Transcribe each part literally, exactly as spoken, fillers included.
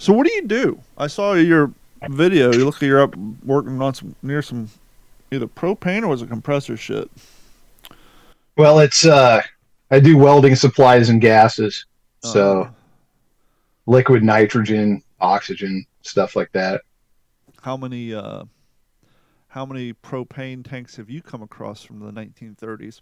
So what do you do? I saw your video. You look like you're up working on some near some either propane or was it compressor shit? Well, it's uh, I do welding supplies and gases, so Uh, liquid nitrogen, oxygen, stuff like that. how many uh, how many propane tanks have you come across from the nineteen thirties?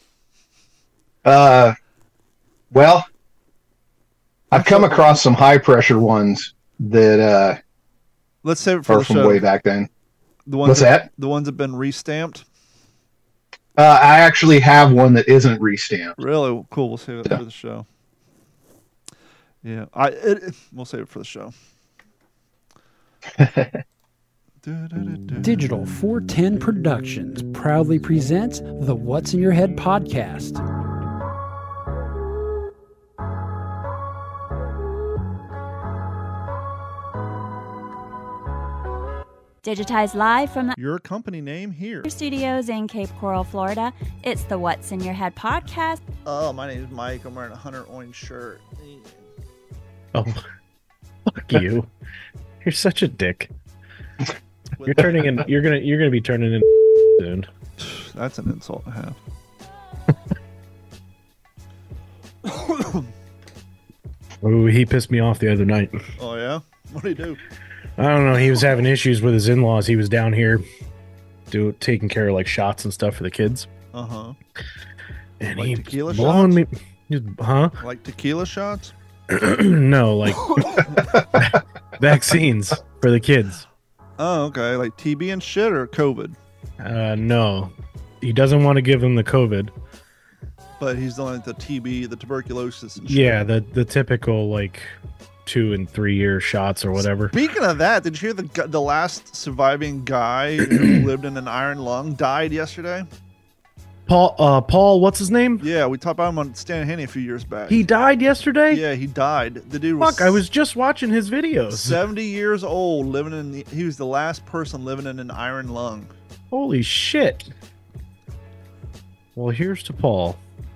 Uh, well, I've come across some high pressure ones that uh, Let's save it for are the from show. way back then. The ones What's that? The ones that have been restamped. Uh, I actually have one that isn't restamped. Really cool. We'll save it Yeah. for the show. Yeah, I it, it- we'll save it for the show. Digital four ten Productions proudly presents the What's in Your Head podcast. Digitized live from the Your company name here. studios in Cape Coral, Florida. It's the What's in Your Head podcast. Oh, my name is Mike. I'm wearing a Hunter orange shirt. Oh, fuck you! You're such a dick. You're turning in. You're gonna. You're gonna be turning in soon. That's an insult and a half. Oh, he pissed me off the other night. Oh yeah, what do you do? I don't know. He was having issues with his in-laws. He was down here, do taking care of like shots and stuff for the kids, Uh huh. and Like he tequila blowing shots? me. He was, huh? Like tequila shots? No, like vaccines for the kids. Oh, okay. Like T B and shit or COVID? Uh, no, he doesn't want to give them the COVID. But he's doing like the T B, the tuberculosis and shit. Yeah, the the typical like two and three year shots or whatever. Speaking of that, did you hear the gu- the last surviving guy who lived in an iron lung died yesterday? Paul, uh, Paul, what's his name? Yeah, we talked about him on Stan Haney a few years back. He died yesterday. yeah, he died. The dude was Fuck, I was just watching his videos. seventy years old, living in the, he was the last person living in an iron lung. Holy shit. Well, here's to Paul.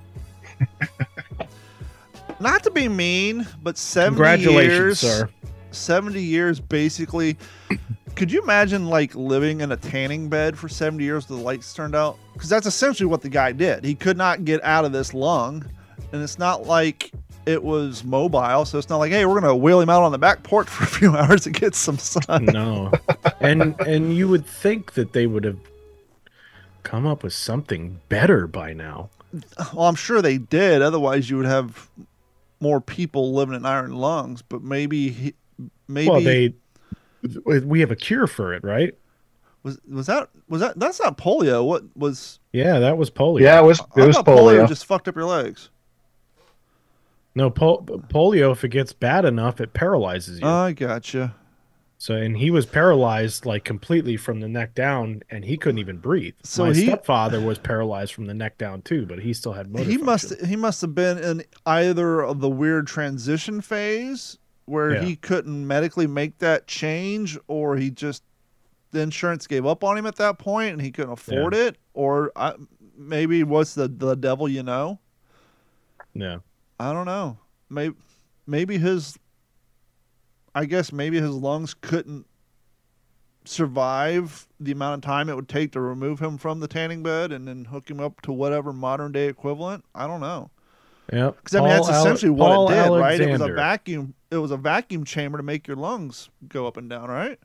Not to be mean, but seventy Congratulations, years, sir. seventy years basically. Could you imagine like living in a tanning bed for seventy years with the lights turned out? Because that's essentially what the guy did. He could not get out of this lung, and it's not like it was mobile, so it's not like, hey, we're gonna wheel him out on the back porch for a few hours to get some sun. No. and and you would think that they would have come up with something better by now. Well, I'm sure they did. Otherwise, you would have more people living in iron lungs. But maybe, he, maybe Well, they we have a cure for it, right? was was that was that that's not polio. What was? Yeah, that was polio. Yeah, it was it I was thought polio. just fucked up your legs. No, pol- polio, if it gets bad enough, it paralyzes you. I gotcha. So, and he was paralyzed like completely from the neck down, and he couldn't even breathe. So My he- stepfather was paralyzed from the neck down too, but he still had motor He must function. he must have been in either of the weird transition phase where Yeah. he couldn't medically make that change, or he just the insurance gave up on him at that point and he couldn't afford it, or I, maybe what's the the devil you know? Yeah. I don't know. Maybe maybe his I guess maybe his lungs couldn't survive the amount of time it would take to remove him from the tanning bed and then hook him up to whatever modern day equivalent. I don't know. Yeah. Because I mean that's essentially what Paul it did, right? It was a Alexander. vacuum it was a vacuum chamber to make your lungs go up and down, right?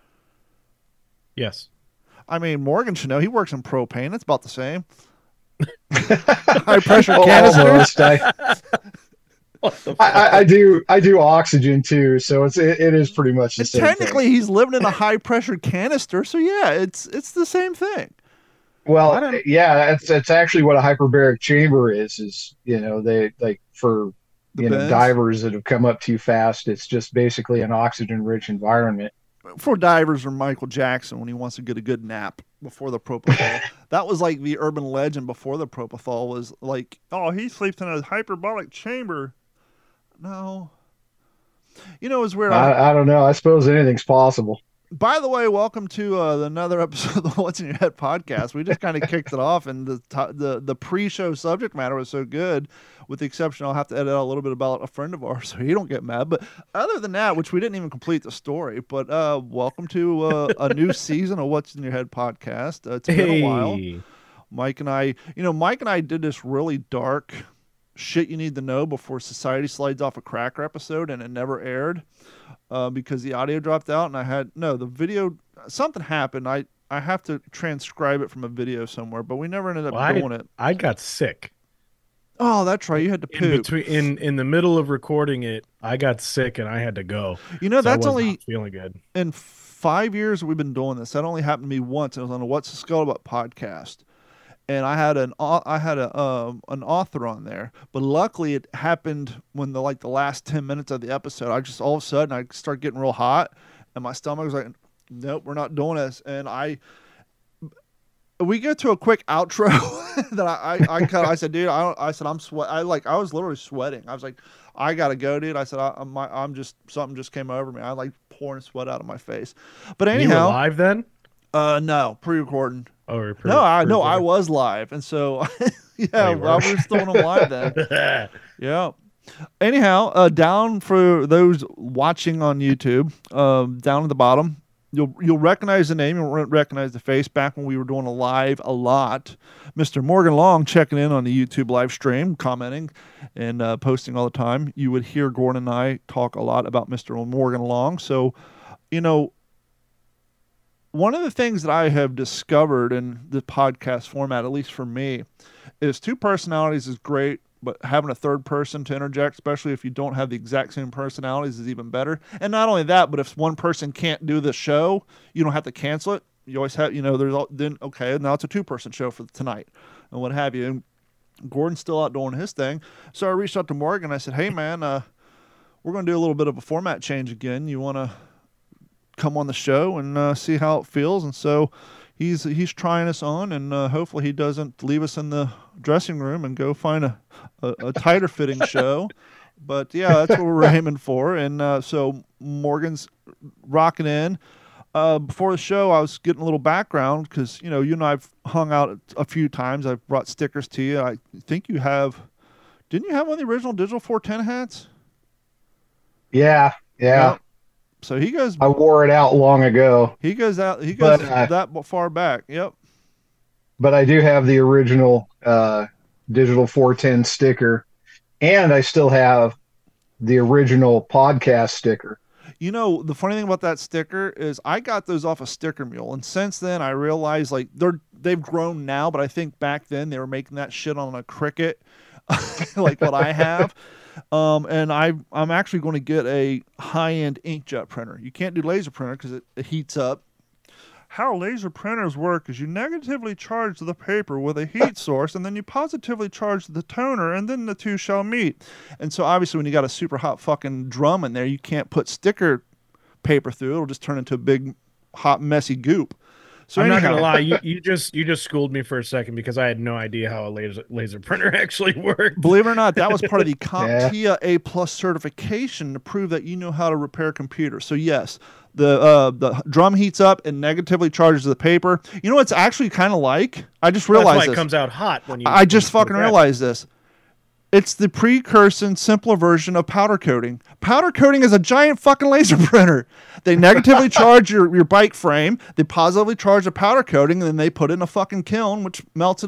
Yes. I mean Morgan should know, he works in propane, it's about the same. High pressure Oh, canister. almost. I, I, I- I do I do oxygen too, so it's it, it is pretty much the And same technically thing. he's living in a high pressure canister, so yeah, it's it's the same thing. I Well, don't- yeah, it's it's actually what a hyperbaric chamber is. Is you know they like for The you know bends? divers that have come up too fast. It's just basically an oxygen rich environment. For divers or Michael Jackson when he wants to get a good nap before the propofol. That was like the urban legend before the propofol was like, oh, he sleeps in a hyperbolic chamber. No. You know, it's weird. I, I, I don't know. I suppose anything's possible. by the way, welcome to uh, another episode of the What's in Your Head podcast. We just kind of kicked it off, and the t- the the pre-show subject matter was so good. With the exception, I'll have to edit out a little bit about a friend of ours, so he don't get mad. But other than that, which we didn't even complete the story. But uh, welcome to uh, a new season of What's in Your Head podcast. Uh, it's been Hey. a while. Mike and I, you know, Mike and I did this really dark shit you need to know before society slides off a cracker episode, and it never aired uh, because the audio dropped out, and I had no the video. Something happened. I I have to transcribe it from a video somewhere, but we never ended up Well, I- doing it. I got sick. Oh, that's right. You had to In poop. between in in the middle of recording it, I got sick and I had to go. You know, So I that's was only not feeling good. in five years we've been doing this. That only happened to me once. It was on the What's the Scuttlebutt podcast, and I had an au- I had a um, an author on there. But luckily, it happened when the like the last ten minutes of the episode. I just all of a sudden I start getting real hot, and my stomach was like, "Nope, we're not doing this." And I. We get to a quick outro that I I, I, kinda, I said, dude, I don't, I said I'm sweat. I like I was literally sweating. I was like, I gotta go, dude. I said I, I'm my, I'm just something just came over me. I like pouring sweat out of my face. But You were anyhow, live then? uh, no pre-recording. Or pre- No, I no, I pre-recording? was live, and so yeah, Oh, you well, were? we were still on live then. Yeah. Anyhow, uh, down for those watching on YouTube, um, down at the bottom, you'll you'll recognize the name, you'll re- recognize the face. Back when we were doing a live a lot, Mister Morgan Long checking in on the YouTube live stream, commenting and uh, posting all the time. You would hear Gordon and I talk a lot about Mister Morgan Long. So, you know, one of the things that I have discovered in the podcast format, at least for me, is two personalities is great, but having a third person to interject, especially if you don't have the exact same personalities, is even better. And not only that, but if one person can't do the show, you don't have to cancel it. You always have, you know, there's all, then, okay, now it's a two person show for tonight and what have you. And Gordon's still out doing his thing. So I reached out to Morgan. I said, hey, man, uh, we're going to do a little bit of a format change again. You want to come on the show and uh, see how it feels? And so he's he's trying us on, and uh, hopefully he doesn't leave us in the dressing room and go find a, a, a tighter fitting show. But yeah, that's what we're aiming for. And uh, so Morgan's rocking in. Uh, before the show, I was getting a little background because, you know, you and I have hung out a few times. I've brought stickers to you. I think you have, didn't you have one of the original Digital four ten hats? Yeah, yeah. Yeah. So he goes, I wore it out long ago, he goes out, he goes But, uh, that far back. Yep. but I do have the original uh, Digital four ten sticker, and I still have the original podcast sticker. You know, the funny thing about that sticker is I got those off a Sticker Mule, and since then I realized like they're they've grown now, but I think back then they were making that shit on a Cricut, like what I have. Um, and I I'm actually going to get a high-end inkjet printer. You can't do laser printer because it, it heats up. How laser printers work is you negatively charge the paper with a heat source, and then you positively charge the toner, and then the two shall meet. And so obviously when you got a super hot fucking drum in there, you can't put sticker paper through. It'll just turn into a big, hot, messy goop. So I'm not anyhow- gonna lie, you, you just you just schooled me for a second because I had no idea how a laser laser printer actually worked. Believe it or not, that was part of the CompTIA A plus certification to prove that you know how to repair computers. So yes, the uh, the drum heats up and negatively charges the paper. You know what it's actually kind of like? I just That's realized why it this. comes out hot when you. I just when you fucking grab it. realized this. It's the precursor, simpler version of powder coating. Powder coating is a giant fucking laser printer. They negatively charge your, your bike frame. They positively charge the powder coating, and then they put it in a fucking kiln, which melts it.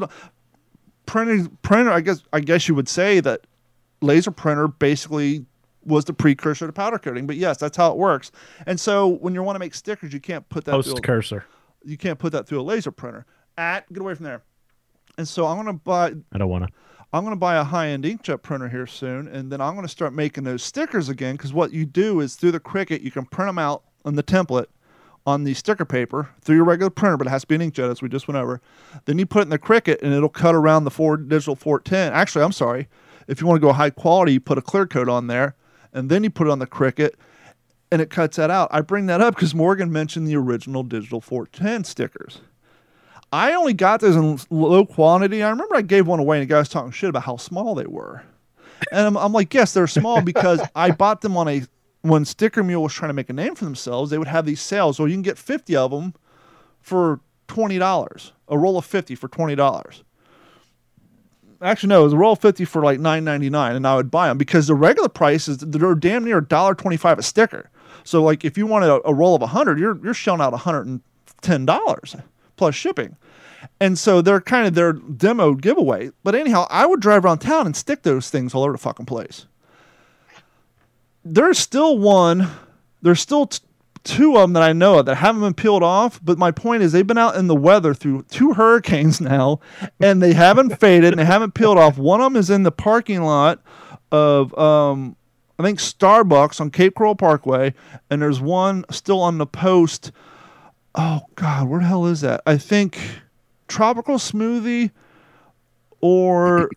Printer, printer. I guess. I guess you would say that laser printer basically was the precursor to powder coating. But yes, that's how it works. And so when you want to make stickers, you can't put that. through Post a- cursor. You can't put that through a laser printer. At get away from there. And so I'm gonna buy. I don't want to. I'm going to buy a high-end inkjet printer here soon, and then I'm going to start making those stickers again, because what you do is through the Cricut, you can print them out on the template on the sticker paper through your regular printer, but it has to be an inkjet, as we just went over. Then you put it in the Cricut, and it'll cut around the four Digital four ten. Actually, I'm sorry. If you want to go high quality, you put a clear coat on there, and then you put it on the Cricut, and it cuts that out. I bring that up because Morgan mentioned the original Digital four ten stickers. I only got those in low quantity. I remember I gave one away and the guy was talking shit about how small they were. And I'm, I'm like, yes, they're small because I bought them on a when Sticker Mule was trying to make a name for themselves, they would have these sales. Well, you can get fifty of them for twenty dollars. A roll of fifty for twenty dollars. Actually, no, it was a roll of fifty for like nine ninety-nine, and I would buy them because the regular price is they're damn near one dollar twenty-five a sticker. So, like, if you wanted a, a roll of one hundred, you're you're shelling out one hundred ten dollars plus shipping. And so they're kind of their demo giveaway. But anyhow, I would drive around town and stick those things all over the fucking place. There's still one, there's still t- two of them that I know of that haven't been peeled off. But my point is they've been out in the weather through two hurricanes now, and they haven't faded and they haven't peeled off. One of them is in the parking lot of, um, I think, Starbucks on Cape Coral Parkway. And there's one still on the post. Oh, God, where the hell is that? I think Tropical Smoothie or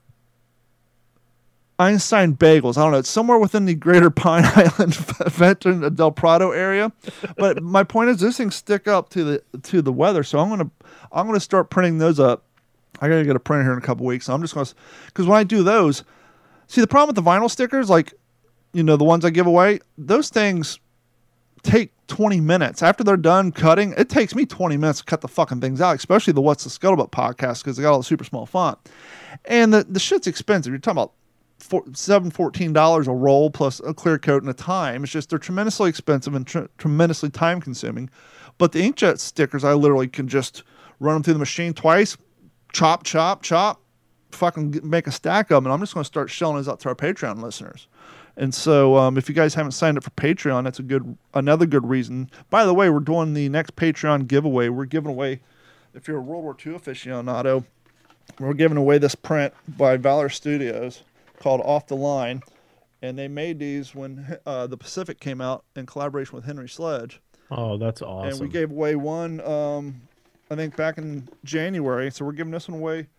Einstein Bagels. I don't know. It's somewhere within the greater Pine Island, Veteran Del Prado area. But my point is, these things stick up to the to the weather. So I'm gonna I'm gonna start printing those up. I gotta get a printer here in a couple weeks. So I'm just gonna, because when I do those, see the problem with the vinyl stickers, like, you know, the ones I give away, those things take twenty minutes. After they're done cutting, it takes me twenty minutes to cut the fucking things out, especially the What's the Scuttlebutt podcast, because they got all the super small font. And the, the shit's expensive. You're talking about four, seven, fourteen dollars a roll plus a clear coat and a time. It's just they're tremendously expensive and tr- tremendously time consuming. But the inkjet stickers, I literally can just run them through the machine twice, chop, chop, chop, fucking make a stack of them. And I'm just going to start shelling those out to our Patreon listeners. And so um, if you guys haven't signed up for Patreon, that's a good another good reason. By the way, we're doing the next Patreon giveaway. We're giving away, if you're a World War Two aficionado, we're giving away this print by Valor Studios called Off the Line. And they made these when uh, the Pacific came out in collaboration with Henry Sledge. Oh, that's awesome. And we gave away one, um, I think, back in January. So we're giving this one away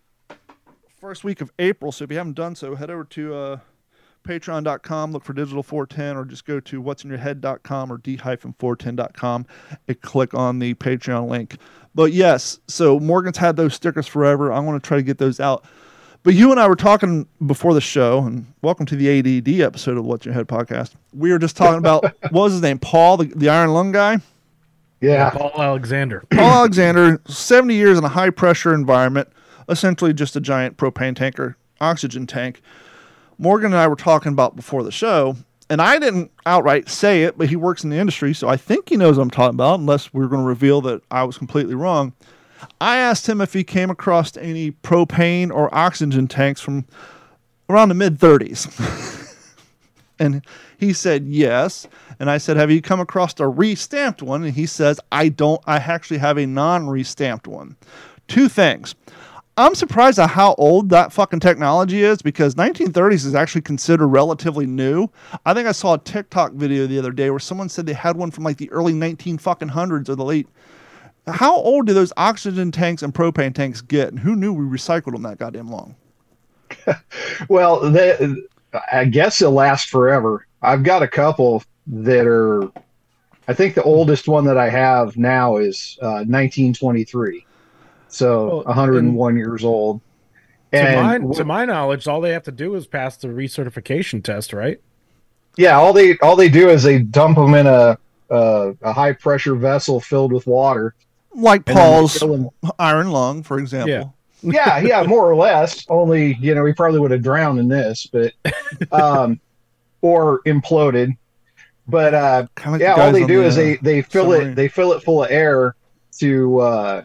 first week of April. So if you haven't done so, head over to uh, patreon dot com, look for Digital four ten, or just go to what's in your head dot com or d four ten dot com and click on the Patreon link. But yes, so Morgan's had those stickers forever. I want to try to get those out. But you and I were talking before the show, and welcome to the A D D episode of What's in Your Head podcast. We were just talking about, what was his name, Paul, the, the Iron Lung guy? Yeah. Paul Alexander. Paul Alexander, seventy years in a high-pressure environment, essentially just a giant propane tanker, oxygen tank. Morgan and I were talking about before the show, and I didn't outright say it, but he works in the industry, so I think he knows what I'm talking about, unless we're going to reveal that I was completely wrong. I asked him if he came across any propane or oxygen tanks from around the mid-thirties. And he said yes. And I said, have you come across a re-stamped one? And he says, I don't. I actually have a non-re-stamped one. Two things. I'm surprised at how old that fucking technology is, because nineteen thirties is actually considered relatively new. I think I saw a TikTok video the other day where someone said they had one from like the early nineteen fucking hundreds or the late. How old do those oxygen tanks and propane tanks get? And who knew we recycled them that goddamn long? Well, they, I guess they'll last forever. I've got a couple that are, I think the oldest one that I have now is uh, nineteen twenty-three. So Well, one hundred one and- years old. To And my, to my knowledge, all they have to do is pass the recertification test, right? yeah, all they all they do is they dump them in a a, a high pressure vessel filled with water. Like and then they Paul's fill 'em- iron lung, for example. yeah, yeah, more or less. Only, you know, he probably would have drowned in this, but um, or imploded. But uh, Kinda like yeah, the all guys they on do the, is uh, they they fill submarine. it they fill it full of air to uh,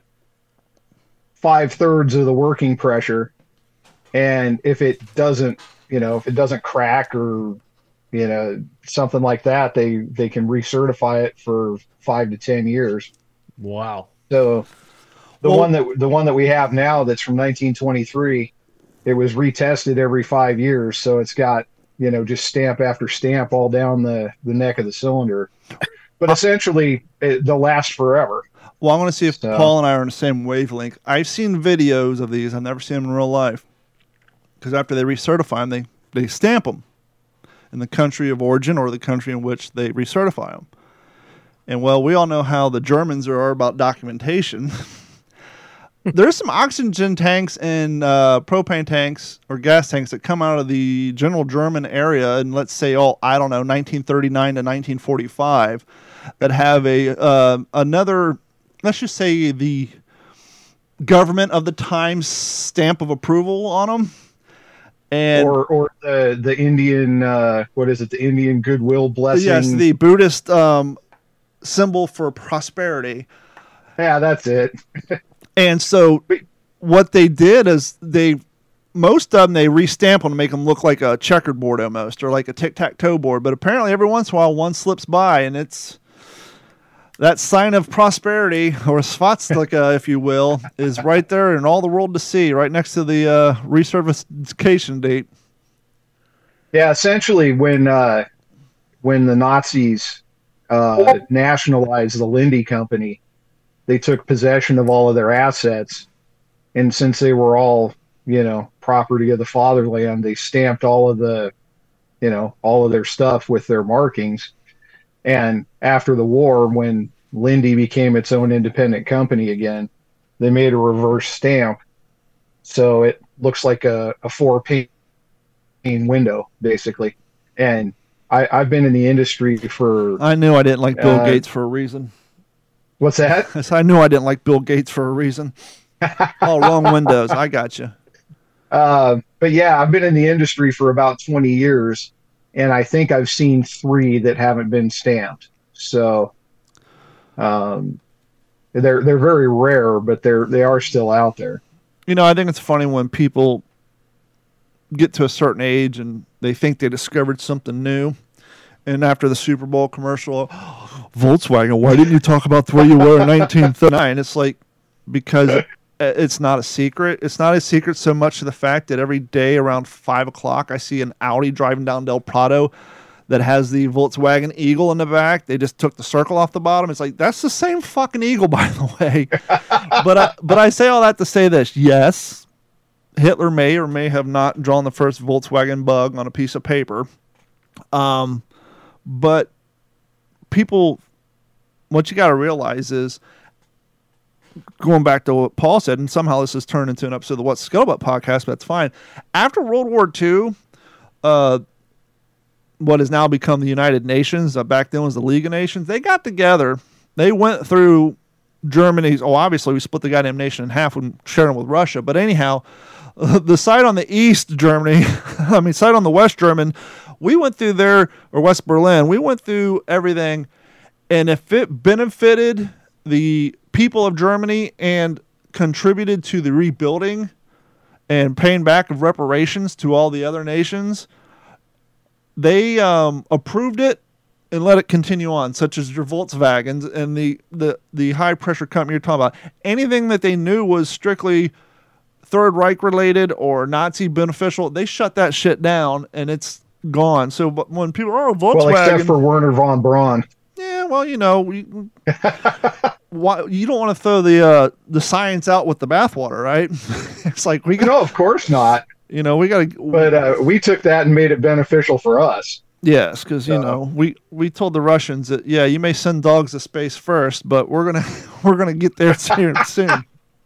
five thirds of the working pressure, and if it doesn't, you know, if it doesn't crack or you know something like that, they they can recertify it for five to ten years. Wow. So the Well- one that the one that we have now that's from nineteen twenty-three, it was retested every five years, so it's got, you know, just stamp after stamp all down the the neck of the cylinder. But essentially, it, they'll last forever. Well, I want to see if So- Paul and I are on the same wavelength. I've seen videos of these. I've never seen them in real life. Because after they recertify them, they, they stamp them in the country of origin or the country in which they recertify them. And, well, we all know how the Germans are about documentation. there's some oxygen tanks and uh, propane tanks or gas tanks that come out of the general German area, and let's say, oh, I don't know, nineteen thirty-nine to nineteen forty-five, that have a uh, another, let's just say, the government of the time stamp of approval on them. And or or the the Indian uh, what is it? The Indian goodwill blessing. Yes, the Buddhist um, symbol for prosperity. Yeah, that's it. And so what they did is they, most of them, they restamp them to make them look like a checkerboard almost, or like a tic-tac-toe board. But apparently every once in a while one slips by, and it's that sign of prosperity, or swastika, if you will, is right there in all the world to see, right next to the uh, recertification date. Yeah, essentially when uh, when the Nazis uh, nationalized the Linde Company, they took possession of all of their assets, and since they were all, you know, property of the fatherland, they stamped all of the, you know, all of their stuff with their markings. And after the war, when Linde became its own independent company again, they made a reverse stamp, so it looks like a, a four-pane window, basically. And I, I've been in the industry for... I knew I didn't like Bill uh, Gates for a reason. What's that? I knew I didn't like Bill Gates for a reason. Oh, wrong windows. I got you. Uh, but yeah, I've been in the industry for about twenty years, and I think I've seen three that haven't been stamped. So um, they're they're very rare, but they're they are still out there. You know, I think it's funny when people get to a certain age and they think they discovered something new. And after the Super Bowl commercial, oh, Volkswagen, why didn't you talk about the way you were in nineteen thirty-nine? It's like, because it's not a secret. It's not a secret so much to the fact that every day around five o'clock, I see an Audi driving down Del Prado that has the Volkswagen Eagle in the back. They just took the circle off the bottom. It's like, that's the same fucking Eagle, by the way. but, I, but I say all that to say this. Yes, Hitler may or may have not drawn the first Volkswagen bug on a piece of paper. Um, but people, what you got to realize is, going back to what Paul said, and somehow this has turned into an episode of the What's Scuttlebutt podcast, but that's fine. After World War Two, uh, what has now become the United Nations, uh, back then was the League of Nations, they got together. They went through Germany's, oh, obviously we split the goddamn nation in half when sharing with Russia, but anyhow, uh, the side on the East Germany, I mean, side on the West German, we went through there, or West Berlin, we went through everything, and if it benefited the people of Germany and contributed to the rebuilding and paying back of reparations to all the other nations, they um, approved it and let it continue on, such as your Volkswagens and the, the, the high-pressure company you're talking about. Anything that they knew was strictly Third Reich related or Nazi beneficial, they shut that shit down, and it's gone. So but when people are, oh, Volkswagen... Well, except for Werner von Braun. Yeah, well, you know, we, why, you don't want to throw the uh, the science out with the bathwater, right? It's like we can, no, of course not. You know, we got to. But uh, we took that and made it beneficial for us. Yes, because you uh, know we, we told the Russians that yeah, you may send dogs to space first, but we're gonna we're gonna get there soon. soon.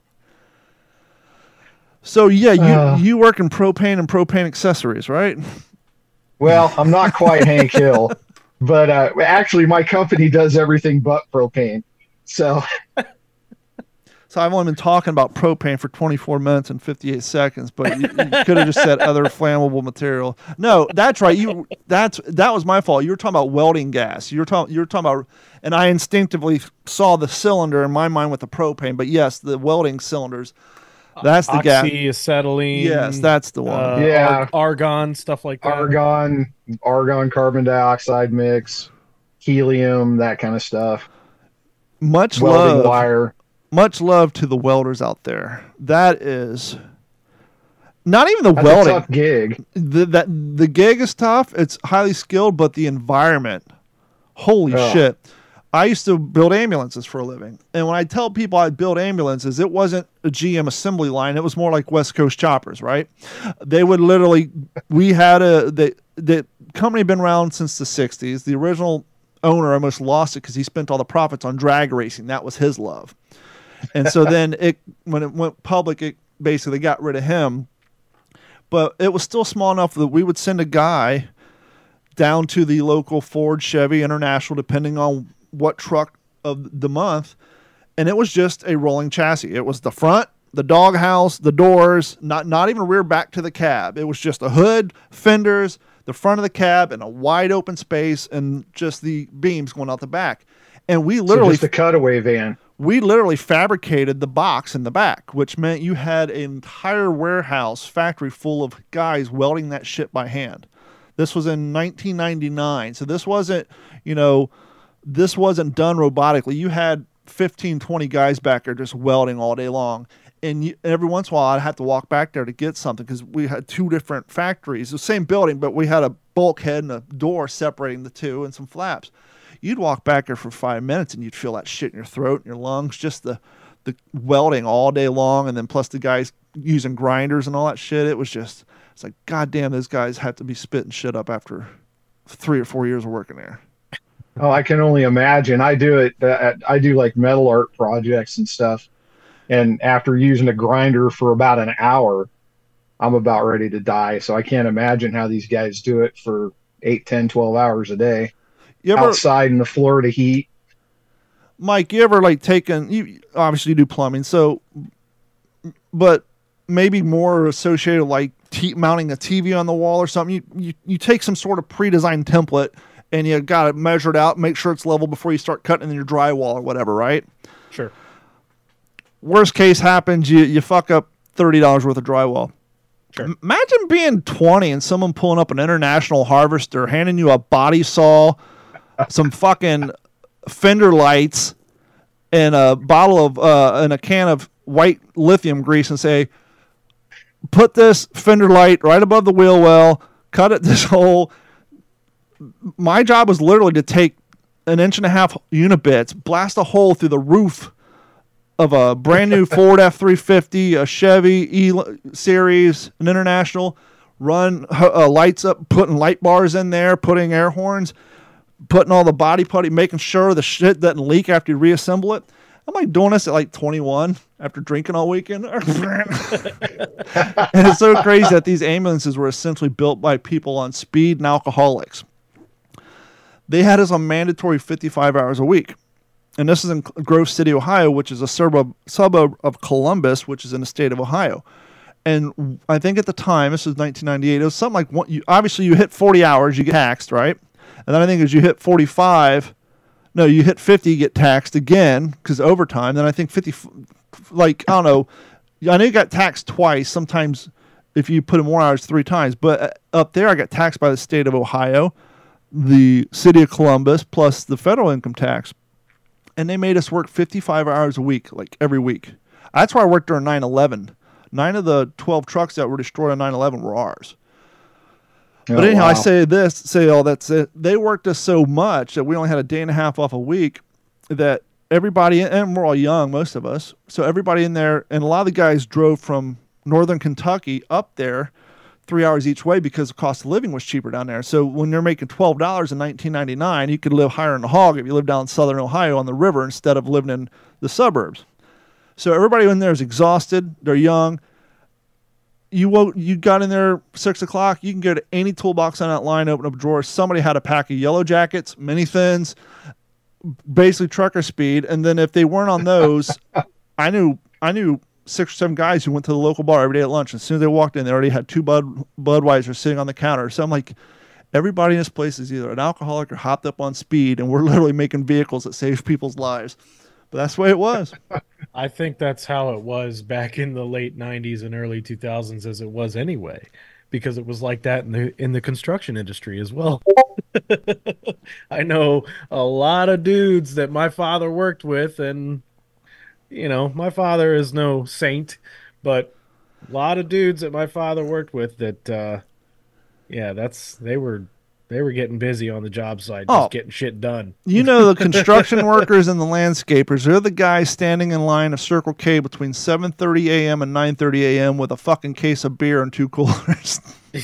So yeah, you uh, you work in propane and propane accessories, right? Well, I'm not quite Hank Hill. But uh, actually, my company does everything but propane. So, so I've only been talking about propane for twenty-four minutes and fifty-eight seconds. But you, you could have just said other flammable material. No, that's right. You that's that was my fault. You were talking about welding gas. You were talking. You were talking about, and I instinctively saw the cylinder in my mind with the propane. But yes, the welding cylinders. That's the gas. Oxyacetylene. Yes, that's the one. Uh, yeah, Ar- argon, stuff like that. Argon, argon, carbon dioxide mix, helium, that kind of stuff. Much Welding love, wire. Much love to the welders out there. That is not even the That's welding. a tough gig. The that the gig is tough. It's highly skilled, but the environment. Holy oh. shit. I used to build ambulances for a living. And when I tell people I build ambulances, it wasn't a G M assembly line. It was more like West Coast choppers, right? They would literally, we had a, the, the company had been around since the sixties. The original owner almost lost it because he spent all the profits on drag racing. That was his love. And so then it when it went public, it basically got rid of him. But it was still small enough that we would send a guy down to the local Ford, Chevy, International, depending on what truck of the month, and it was just a rolling chassis. It was the front, the doghouse, the doors, not not even rear back to the cab. It was just a hood, fenders, the front of the cab, and a wide open space, and just the beams going out the back. And we literally so just a cutaway van. We literally fabricated the box in the back, which meant you had an entire warehouse factory full of guys welding that shit by hand. This was in nineteen ninety-nine. So this wasn't, you know, this wasn't done robotically. You had fifteen, twenty guys back there just welding all day long. And you, every once in a while, I'd have to walk back there to get something because we had two different factories, the same building, but we had a bulkhead and a door separating the two and some flaps. You'd walk back there for five minutes and you'd feel that shit in your throat and your lungs, just the the welding all day long, and then plus the guys using grinders and all that shit. It was just, it's like, God damn, those guys had to be spitting shit up after three or four years of working there. Oh, I can only imagine. I do it. Uh, I do like metal art projects and stuff. And after using a grinder for about an hour, I'm about ready to die. So I can't imagine how these guys do it for eight, ten, twelve hours a day. You ever, outside in the Florida heat. Mike, you ever like taken, you obviously you do plumbing, so, but maybe more associated like t- mounting a T V on the wall or something. You, you, you take some sort of pre-designed template and you got it measured out, make sure it's level before you start cutting in your drywall or whatever, right? Sure. Worst case happens, you, you fuck up thirty dollars worth of drywall. Sure. Imagine being twenty and someone pulling up an International Harvester, handing you a body saw, some fucking fender lights, and a bottle of uh, and a can of white lithium grease, and say, "Put this fender light right above the wheel well. Cut it this hole." My job was literally to take an inch and a half unibits, blast a hole through the roof of a brand new Ford F three fifty, a Chevy E Series, an International, run uh, lights up, putting light bars in there, putting air horns, putting all the body putty, making sure the shit doesn't leak after you reassemble it. I'm like doing this at like twenty-one after drinking all weekend. And it's so crazy that these ambulances were essentially built by people on speed and alcoholics. They had us on mandatory fifty-five hours a week. And this is in Grove City, Ohio, which is a suburb, suburb of Columbus, which is in the state of Ohio. And I think at the time, this was nineteen ninety-eight, it was something like, one, you, obviously you hit forty hours, you get taxed, right? And then I think as you hit forty-five, no, you hit fifty, you get taxed again, because overtime. Then I think fifty, like, I don't know, I know you got taxed twice, sometimes if you put in more hours, three times. But up there, I got taxed by the state of Ohio, the city of Columbus, plus the federal income tax. And they made us work fifty-five hours a week, like every week. That's why I worked during nine eleven. Nine of the twelve trucks that were destroyed on nine eleven were ours. Oh, but anyhow, wow. I say this, say all that's it. They worked us so much that we only had a day and a half off a week that everybody, and we're all young, most of us, so everybody in there, and a lot of the guys drove from northern Kentucky up there three hours each way because the cost of living was cheaper down there. So when you're making twelve dollars in nineteen ninety-nine, you could live higher in the hog if you lived down in southern Ohio on the river instead of living in the suburbs. So everybody in there is exhausted. They're young. You woke, you got in there six o'clock. You can go to any toolbox on that line, open up a drawer. Somebody had a pack of Yellow Jackets, mini thins, basically trucker speed. And then if they weren't on those, I knew I knew six or seven guys who went to the local bar every day at lunch. As soon as they walked in, they already had two Bud Budweiser sitting on the counter. So I'm like, everybody in this place is either an alcoholic or hopped up on speed, and we're literally making vehicles that save people's lives. But that's the way it was. I think that's how it was back in the late nineties and early two thousands, as it was anyway, because it was like that in the in the construction industry as well. I know a lot of dudes that my father worked with, and you know, my father is no saint, but a lot of dudes that my father worked with that, uh, yeah, that's they were they were getting busy on the job site, just oh, getting shit done. You know, the construction workers and the landscapers, they're the guys standing in line of Circle K between seven thirty a.m. and nine thirty a.m. with a fucking case of beer and two coolers.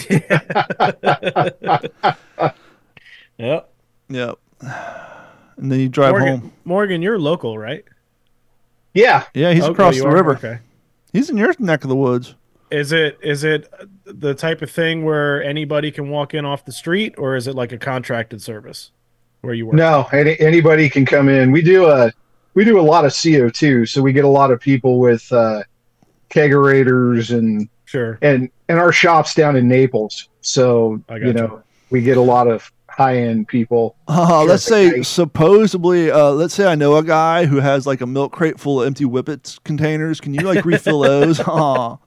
Yep. Yep. And then you drive Morgan, home. Morgan, you're local, right? Yeah. Yeah, he's Okay, across you the are? river. Okay. He's in your neck of the woods. Is it is it the type of thing where anybody can walk in off the street, or is it like a contracted service where you work? No, any, anybody can come in. We do a we do a lot of C O two, so we get a lot of people with uh, kegerators and Sure. and and our shop's down in Naples, so I you know gotcha. we get a lot of high end people. Uh, Sure, let's say okay. supposedly, uh, let's say I know a guy who has like a milk crate full of empty Whippets containers. Can you like refill those? Aw.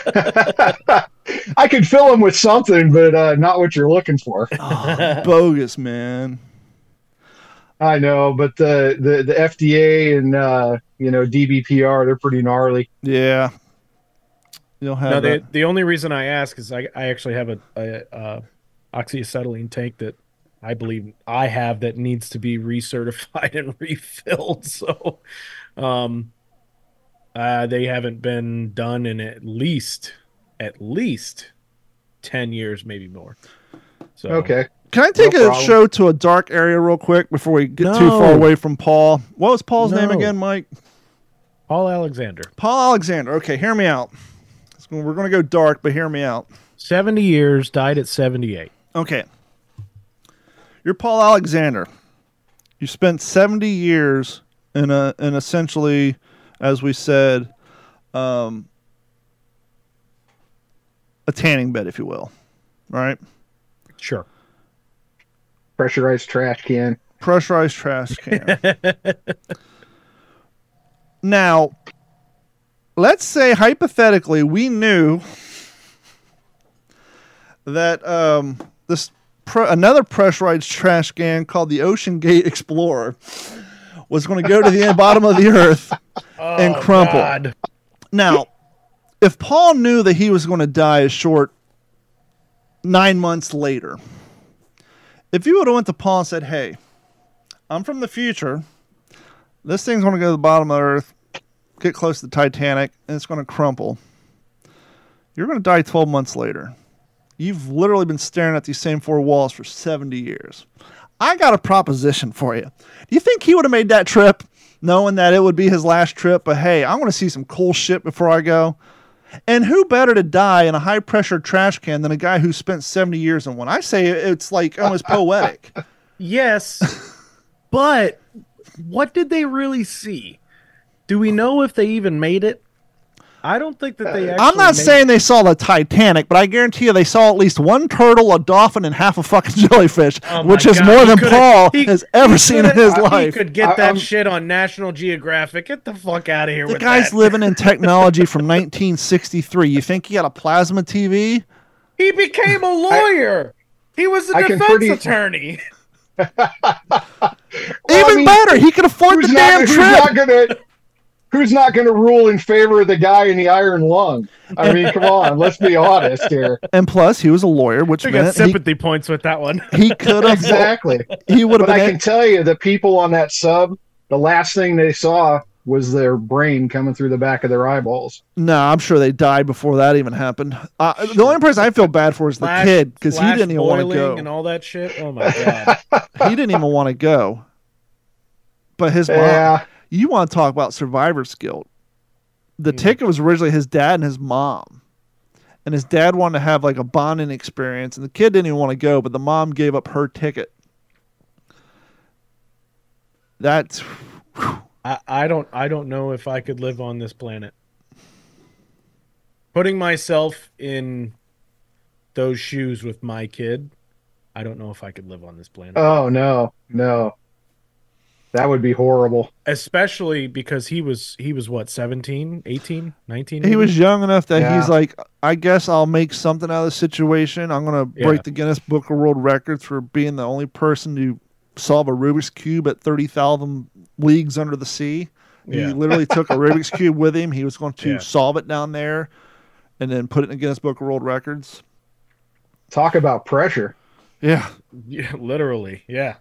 I could fill them with something, but uh, not what you're looking for. Aw, bogus, man. I know, but the the, the F D A and uh, you know D B P R, they're pretty gnarly. Yeah. You'll have No, the that. the only reason I ask is I I actually have a, a, uh oxyacetylene tank that I believe I have that needs to be recertified and refilled. So, um, uh, they haven't been done in at least at least ten years, maybe more. So Okay. Can I take No a problem. show to a dark area real quick before we get too No. far away from Paul? What was Paul's name No. again, Mike? Paul Alexander, Paul Alexander. Okay, hear me out. So we're going to go dark, but hear me out. seventy years, died at seventy-eight. Okay. You're Paul Alexander. You spent seventy years in a in essentially, as we said, um, a tanning bed, if you will. Right? Sure. Pressurized trash can. Pressurized trash can. Now, let's say hypothetically we knew that um, this pre- another pressurized trash can called the Ocean Gate Explorer was going to go to the bottom of the earth and Oh, crumple. God. Now, if Paul knew that he was going to die a short nine months later, if you would have went to Paul and said, "Hey, I'm from the future. This thing's going to go to the bottom of the earth, get close to the Titanic, and it's going to crumple. You're going to die twelve months later. You've literally been staring at these same four walls for seventy years. I got a proposition for you. Do you think he would have made that trip knowing that it would be his last trip? But hey, I want to see some cool shit before I go. And who better to die in a high-pressure trash can than a guy who spent seventy years in one? I say it's like almost poetic. Yes, but what did they really see? Do we know if they even made it? I don't think that they actually I'm not made saying they saw the Titanic, but I guarantee you they saw at least one turtle, a dolphin, and half a fucking jellyfish, Oh my which is God, more he than coulda- Paul he- has ever he seen in coulda- his He life. could get I- that I'm- shit on National Geographic. Get the fuck out of here The with guy's that. living in technology from nineteen sixty-three. You think he had a plasma T V? He became a lawyer. he was a I can defense pretty- attorney. Well, Even I mean, better, he could afford the Who's damn not, who's trip. not gonna who's not gonna rule in favor of the guy in the iron lung? I mean, come on, let's be honest here. And plus, he was a lawyer, which We got meant he, sympathy points with that one. he could have. Exactly. He would have But I been. can tell you, the people on that sub, the last thing they saw was their brain coming through the back of their eyeballs. No, I'm sure they died before that even happened. Uh, the only person I feel bad for is the Flash- kid because he flash didn't even want to boiling go. and all that shit. Oh my god. He didn't even want to go. But his mom, Yeah, you want to talk about survivor's guilt. The Hmm. ticket was originally his dad and his mom. And his dad wanted to have like a bonding experience, and the kid didn't even want to go, but the mom gave up her ticket. That's I, I don't I don't know if I could live on this planet. Putting myself in those shoes with my kid, I don't know if I could live on this planet. oh no, no, that would be horrible. Especially because he was he was what, seventeen, eighteen, nineteen? he maybe? was young enough that Yeah. he's like, I guess I'll make something out of the situation. I'm gonna Yeah. break the Guinness Book of World Records for being the only person to solve a Rubik's Cube at thirty thousand leagues under the sea. Yeah. He literally took a Rubik's Cube with him. He was going to Yeah. solve it down there and then put it in the Guinness Book of World Records. Talk about pressure. Yeah. Yeah, literally, yeah.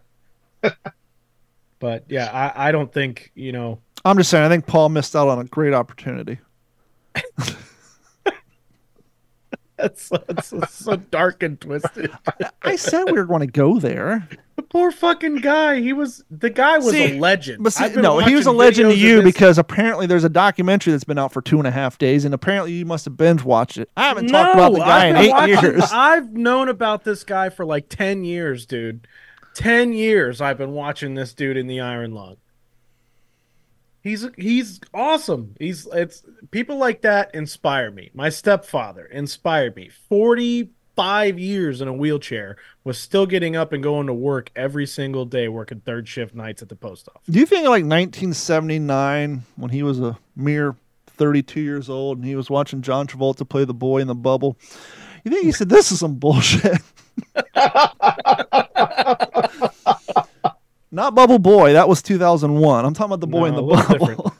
But yeah, I, I don't think, you know, I'm just saying, I think Paul missed out on a great opportunity. that's, that's so dark and twisted. I said we were going to go there. Poor fucking guy. He was the guy was See, a legend. But see, I've been no, he was a watching legend to videos of you this- because apparently there's a documentary that's been out for two and a half days, and apparently you must have binge watched it. I haven't talked about the guy I've in been eight watching- years. I've known about this guy for like ten years, dude. Ten years I've been watching this dude in the Iron Lung. He's he's awesome. He's it's people like that inspire me. My stepfather inspired me. forty-five years in a wheelchair, was still getting up and going to work every single day, working third shift nights at the post office. Do you think like nineteen seventy-nine, when he was a mere thirty-two years old and he was watching John Travolta play the boy in the bubble, you think he said, this is some bullshit? Not Bubble Boy. That was two thousand one. I'm talking about the boy No, in a the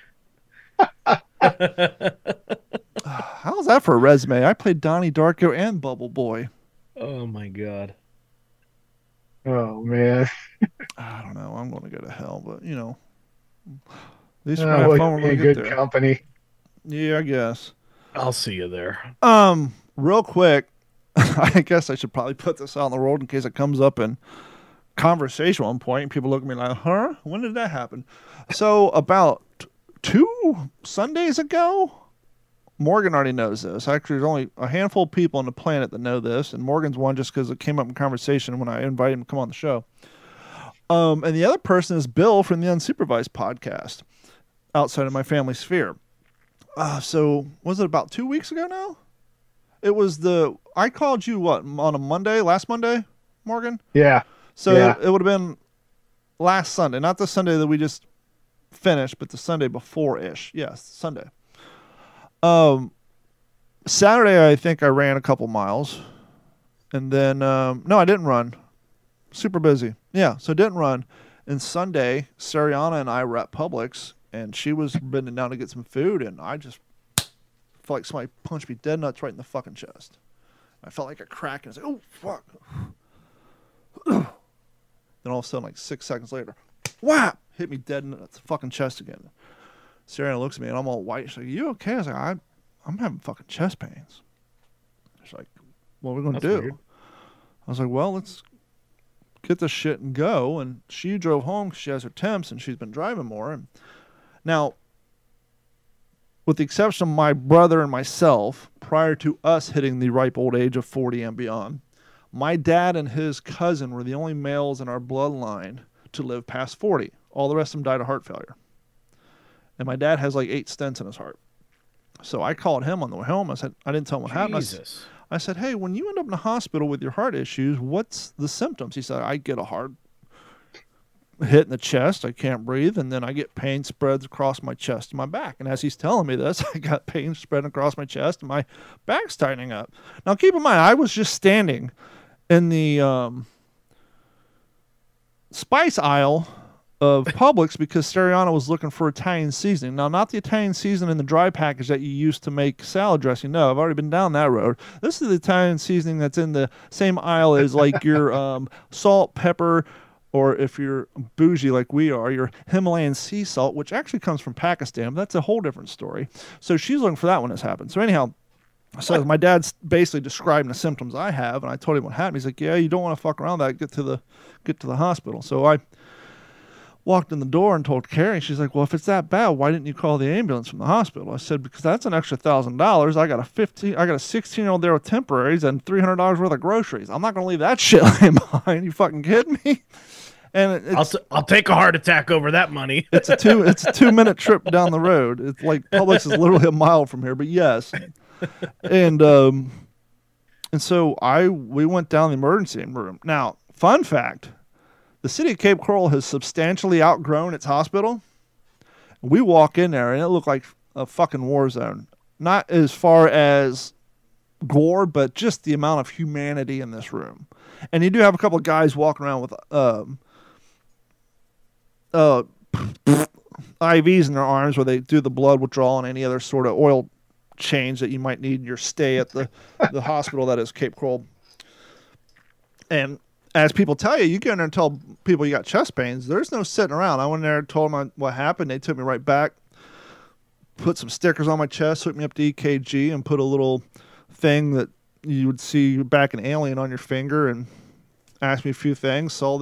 little bubble. How's that for a resume? I played Donnie Darko and Bubble Boy. Oh my god. Oh man. I don't know. I'm going to go to hell, but you know, at least Oh, we're gonna have like fun when be we in get good there. company. Yeah, I guess. I'll see you there. Um, real quick, I guess I should probably put this out on the road in case it comes up in conversation at one point. And people look at me like, huh? When did that happen? So about two Sundays ago, Morgan already knows this. Actually, there's only a handful of people on the planet that know this, and Morgan's one just because it came up in conversation when I invited him to come on the show. Um, and the other person is Bill from the Unsupervised podcast, outside of my family sphere. Uh, so was it about two weeks ago now? It was the I called you what on a Monday, last Monday, Morgan. Yeah. So Yeah. it would have been last Sunday, not the Sunday that we just finished, but the Sunday before ish. Yes, Sunday. Um, Saturday I think I ran a couple miles, and then um, no, I didn't run. Super busy. Yeah, so didn't run. And Sunday, Sariana and I were at Publix, and she was bending down to get some food, and I just felt like somebody punched me dead nuts right in the fucking chest. I felt like a crack, and I was like, oh, fuck. Then all of a sudden, like six seconds later, whap, hit me dead in the fucking chest again. Sariana looks at me, and I'm all white. She's like, you okay? I was like, I, I'm having fucking chest pains. She's like, what are we going to That's do? weird. I was like, well, let's get this shit and go. And she drove home because she has her temps, and she's been driving more. And now, with the exception of my brother and myself, prior to us hitting the ripe old age of forty and beyond, my dad and his cousin were the only males in our bloodline to live past forty. All the rest of them died of heart failure. And my dad has like eight stents in his heart. So I called him on the way home. I said, I didn't tell him what happened. I s- Jesus. I said, hey, when you end up in the hospital with your heart issues, what's the symptoms? He said, I get a hard hit in the chest. I can't breathe. And then I get pain spreads across my chest and my back. And as he's telling me this, I got pain spreading across my chest and my back's tightening up. Now, keep in mind, I was just standing in the um, spice aisle of Publix because Sariana was looking for Italian seasoning. Now, not the Italian seasoning in the dry package that you use to make salad dressing. No, I've already been down that road. This is the Italian seasoning that's in the same aisle as like your um, salt, pepper, or if you're bougie like we are, your Himalayan sea salt, which actually comes from Pakistan. But that's a whole different story. So she's looking for that when this happened. So anyhow, so my dad's basically describing the symptoms I have, and I told him what happened. He's like, yeah, you don't want to fuck around with that. Get to the, get to the hospital. So I walked in the door and told Carrie. She's like, well, if it's that bad, why didn't you call the ambulance from the hospital? I said, because that's an extra thousand dollars. I got a fifteen, I got a sixteen year old there with temporaries and three hundred dollars worth of groceries. I'm not going to leave that shit laying behind. You fucking kidding me? And it- I'll, it's, t- I'll take a heart attack over that money. it's a two, it's a two minute trip down the road. It's like Publix is literally a mile from here, but yes. And, um, and so I, we went down the emergency room. Now, fun fact, the city of Cape Coral has substantially outgrown its hospital. We walk in there and it looked like a fucking war zone. Not as far as gore, but just the amount of humanity in this room. And you do have a couple of guys walking around with um, uh, I Vs in their arms where they do the blood withdrawal and any other sort of oil change that you might need in your stay at the, the hospital that is Cape Coral. And as people tell you, you go in there and tell people you got chest pains. There's no sitting around. I went in there and told them what happened. They took me right back, put some stickers on my chest, hooked me up to E K G, and put a little thing that you would see back in Alien on your finger and asked me a few things. Saw that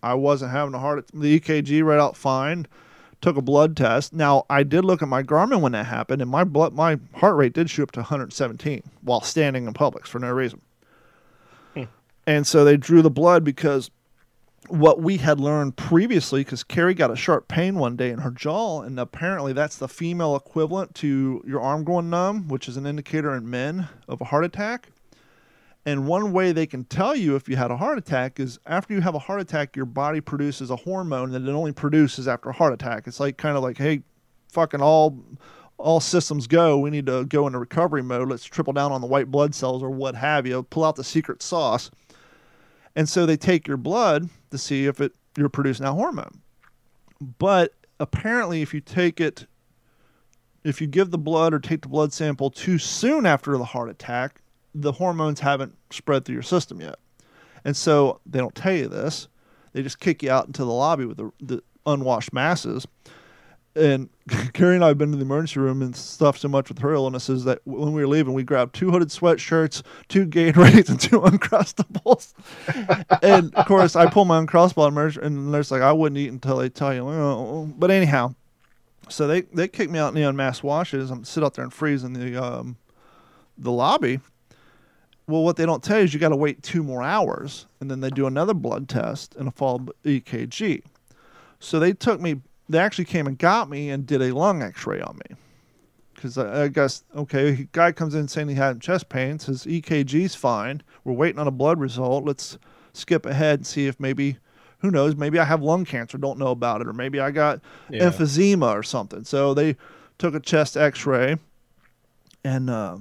I wasn't having a heart attack. The E K G read out fine. Took a blood test. Now, I did look at my Garmin when that happened, and my blood, my heart rate did shoot up to one hundred seventeen while standing in Publix for no reason. Hmm. And so they drew the blood because what we had learned previously, because Carrie got a sharp pain one day in her jaw, and apparently that's the female equivalent to your arm going numb, which is an indicator in men of a heart attack. And one way they can tell you if you had a heart attack is after you have a heart attack, your body produces a hormone that it only produces after a heart attack. It's like kind of like, hey, fucking all all systems go. We need to go into recovery mode. Let's triple down on the white blood cells or what have you. Pull out the secret sauce. And so they take your blood to see if it you're producing that hormone. But apparently if you take it, if you give the blood or take the blood sample too soon after the heart attack, the hormones haven't spread through your system yet. And so they don't tell you this. They just kick you out into the lobby with the, the unwashed masses. And Carrie and I have been to the emergency room and stuff so much with her illnesses that when we were leaving, we grabbed two hooded sweatshirts, two Gatorades, and two Uncrustables. And, of course, I pulled my Uncrustable emergency, and the nurse like, I wouldn't eat until they tell you. Oh. But anyhow, so they, they kicked me out in the unmasked washes. I'm sit out there and freeze in the um, the lobby. Well, what they don't tell you is you got to wait two more hours, and then they do another blood test and a follow E K G. So they took me, they actually came and got me and did a lung x-ray on me. Because I, I guess, okay, guy comes in saying he had chest pain, says E K G's fine. We're waiting on a blood result. Let's skip ahead and see if maybe, who knows, maybe I have lung cancer, don't know about it, or maybe I got yeah. emphysema or something. So they took a chest x-ray, and uh,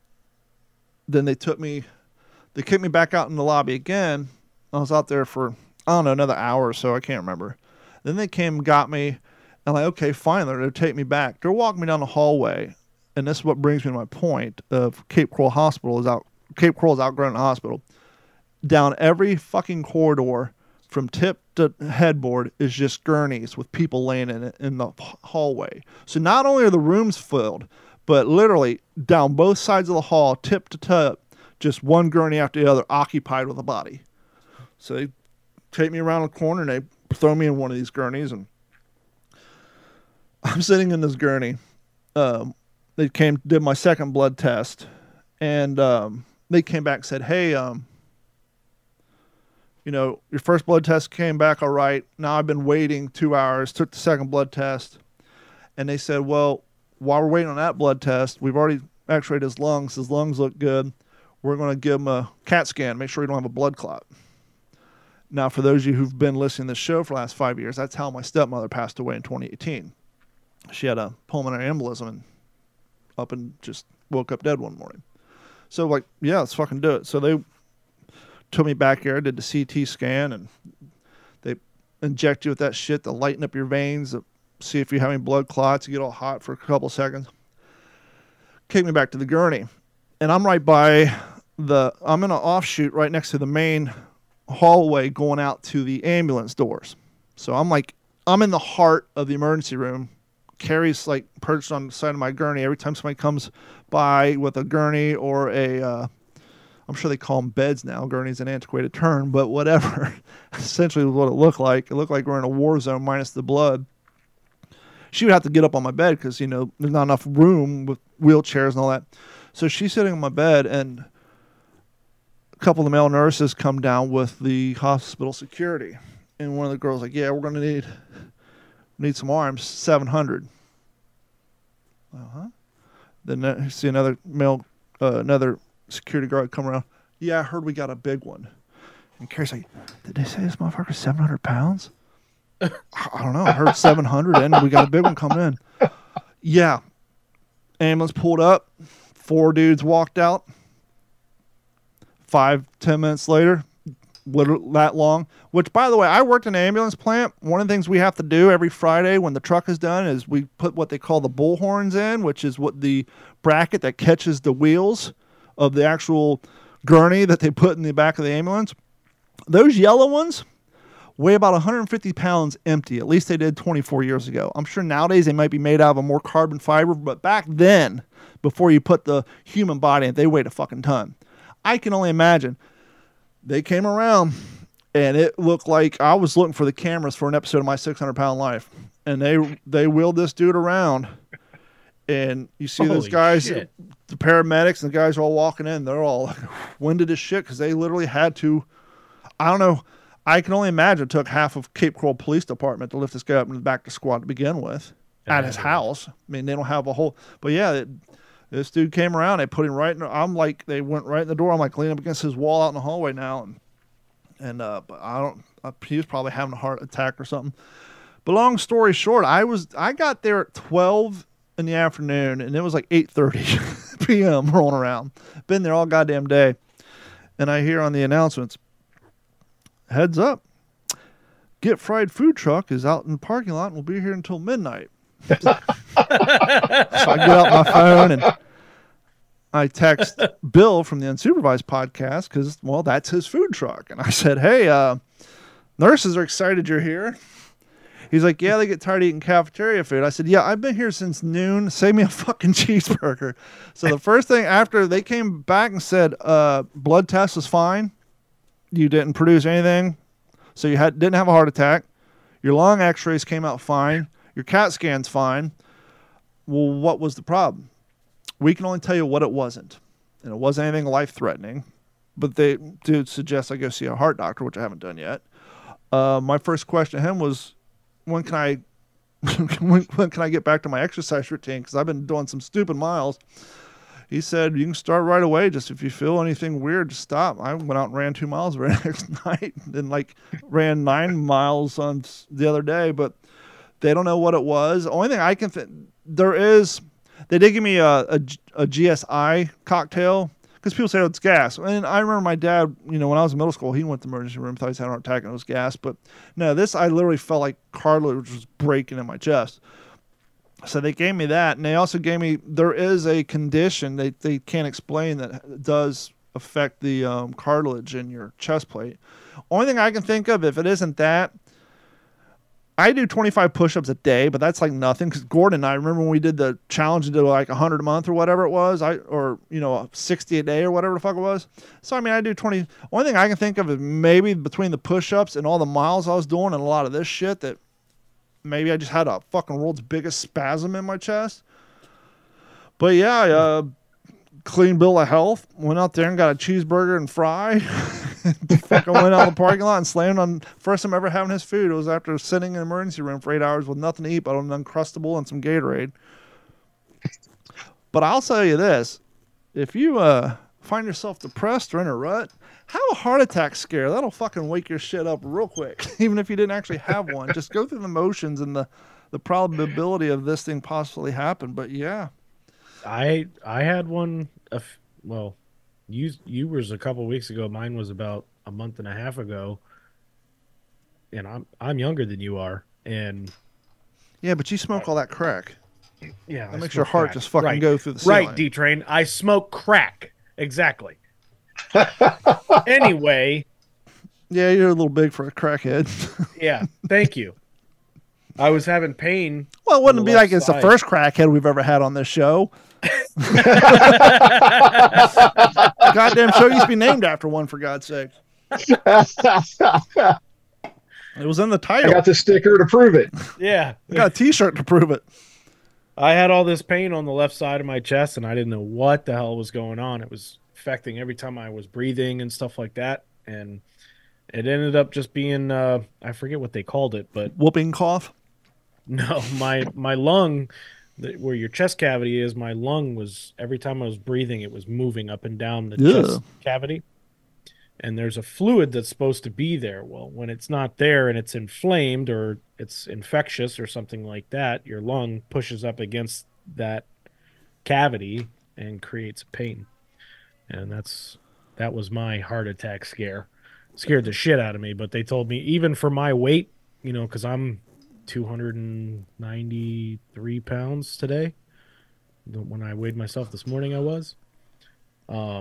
then they took me, they kicked me back out in the lobby again. I was out there for, I don't know, another hour or so. I can't remember. Then they came and got me. And I'm like, okay, fine. They're going to take me back. They're walking me down the hallway. And this is what brings me to my point of Cape Coral Hospital is out. Cape Coral is outgrown hospital. Down every fucking corridor from tip to headboard is just gurneys with people laying in it in the hallway. So not only are the rooms filled, but literally down both sides of the hall, tip to tip, just one gurney after the other, occupied with a body. So they take me around the corner and they throw me in one of these gurneys, and I'm sitting in this gurney. Um, they came, did my second blood test, and um, they came back and said, hey, um, you know, your first blood test came back all right. Now I've been waiting two hours, took the second blood test, and they said, well, while we're waiting on that blood test, we've already x-rayed his lungs. His lungs look good. We're going to give him a CAT scan, make sure you don't have a blood clot. Now, for those of you who've been listening to this show for the last five years, that's how my stepmother passed away in twenty eighteen. She had a pulmonary embolism and up and just woke up dead one morning. So, like, yeah, let's fucking do it. So they took me back here, did the C T scan, and they inject you with that shit to lighten up your veins, to see if you have any blood clots. You get all hot for a couple seconds. Kick me back to the gurney. And I'm right by the, I'm in an offshoot right next to the main hallway going out to the ambulance doors. So I'm like, I'm in the heart of the emergency room. Carrie's like perched on the side of my gurney. Every time somebody comes by with a gurney or a, uh, I'm sure they call them beds now. Gurney's an antiquated term, but whatever. Essentially what it looked like. It looked like we're in a war zone minus the blood. She would have to get up on my bed because, you know, there's not enough room with wheelchairs and all that. So she's sitting on my bed, and a couple of the male nurses come down with the hospital security. And one of the girls like, yeah, we're going to need need some arms, seven hundred. Uh-huh. Then you see another male, uh, another security guard come around. Yeah, I heard we got a big one. And Carrie's like, did they say this motherfucker's seven hundred pounds? I don't know. I heard seven hundred and we got a big one coming in. Yeah. Ambulance pulled up. Four dudes walked out. Five, ten minutes later, literally that long. Which, by the way, I worked in an ambulance plant. One of the things we have to do every Friday when the truck is done is we put what they call the bullhorns in, which is what the bracket that catches the wheels of the actual gurney that they put in the back of the ambulance. Those yellow ones weigh about one hundred fifty pounds empty. At least they did twenty-four years ago. I'm sure nowadays they might be made out of a more carbon fiber, but back then, before you put the human body in, they weighed a fucking ton. I can only imagine. They came around and it looked like I was looking for the cameras for an episode of My six hundred Pound Life, and they they wheeled this dude around, and you see those Holy guys, shit. the paramedics and the guys are all walking in. They're all like, winded as shit because they literally had to. I don't know. I can only imagine it took half of Cape Coral Police Department to lift this guy up in the back to squad to begin with at his house. I mean, they don't have a whole, but yeah, it, this dude came around. They put him right in. I'm like, they went right in the door. I'm like leaning up against his wall out in the hallway now, and and uh, but I don't. Uh, he was probably having a heart attack or something. But long story short, I was I got there at twelve in the afternoon, and it was like eight thirty p.m. rolling around. Been there all goddamn day, and I hear on the announcements, heads up, Get Fried food truck is out in the parking lot and will be here until midnight. So I get out my phone and I text Bill from the Unsupervised podcast because, well, that's his food truck. And I said, hey, uh, nurses are excited you're here. He's like, yeah, they get tired of eating cafeteria food. I said, yeah, I've been here since noon. Save me a fucking cheeseburger. So the first thing after they came back and said, uh, blood test was fine. You didn't produce anything. So you had didn't have a heart attack. Your lung x-rays came out fine. Your CAT scan's fine. Well, what was the problem? We can only tell you what it wasn't. And it wasn't anything life-threatening. But they did suggest I go see a heart doctor, which I haven't done yet. Uh, my first question to him was, when can I when, when can I get back to my exercise routine? Because I've been doing some stupid miles. He said, you can start right away. Just if you feel anything weird, just stop. I went out and ran two miles the very next night. And like ran nine miles on the other day. But they don't know what it was. The only thing I can think, there is, they did give me a, a, a G S I cocktail. Because people say, oh, it's gas. And I remember my dad, you know, when I was in middle school, he went to the emergency room, thought he had a heart attack and it was gas. But no, this, I literally felt like cartilage was breaking in my chest. So they gave me that. And they also gave me, there is a condition they, they can't explain that does affect the um, cartilage in your chest plate. Only thing I can think of, if it isn't that, I do twenty-five push-ups a day, but that's like nothing. Because Gordon and I, remember when we did the challenge to do like one hundred a month or whatever it was, I or, you know, sixty a day or whatever the fuck it was. So, I mean, I do twenty. Only thing I can think of is maybe between the push-ups and all the miles I was doing and a lot of this shit that maybe I just had a fucking world's biggest spasm in my chest. But yeah, uh, clean bill of health. Went out there and got a cheeseburger and fry. Fucking went out in the parking lot and slammed on. First time ever having his food. It was after sitting in an emergency room for eight hours with nothing to eat but an Uncrustable and some Gatorade. But I'll tell you this: if you uh, find yourself depressed or in a rut, have a heart attack scare. That'll fucking wake your shit up real quick. Even if you didn't actually have one, just go through the motions and the the probability of this thing possibly happen. But yeah, I I had one. A f- well. You you was a couple weeks ago. Mine was about a month and a half ago, and I'm I'm younger than you are, and yeah, but you smoke all that crack. Yeah, that makes your heart crack. just fucking right. go through the ceiling. Right, D Train. I smoke crack. Exactly. Anyway. Yeah, you're a little big for a crackhead. Yeah, thank you. I was having pain. Well, it wouldn't be like it's side. the first crackhead we've ever had on this show. Goddamn show used to be named after one, for God's sake. It was in the title. I got the sticker to prove it. Yeah. I got a t-shirt to prove it. I had all this pain on the left side of my chest, and I didn't know what the hell was going on. It was affecting every time I was breathing and stuff like that. And it ended up just being, uh, I forget what they called it, but... Whooping cough? No, my, my lung... where your chest cavity is, my lung was, every time I was breathing, it was moving up and down the yeah. chest cavity. And there's a fluid that's supposed to be there. Well, when it's not there and it's inflamed or it's infectious or something like that, your lung pushes up against that cavity and creates pain. And that's that was my heart attack scare. Scared the shit out of me, but they told me even for my weight, you know, because I'm two hundred ninety-three pounds today. When I weighed myself this morning, I was. Um,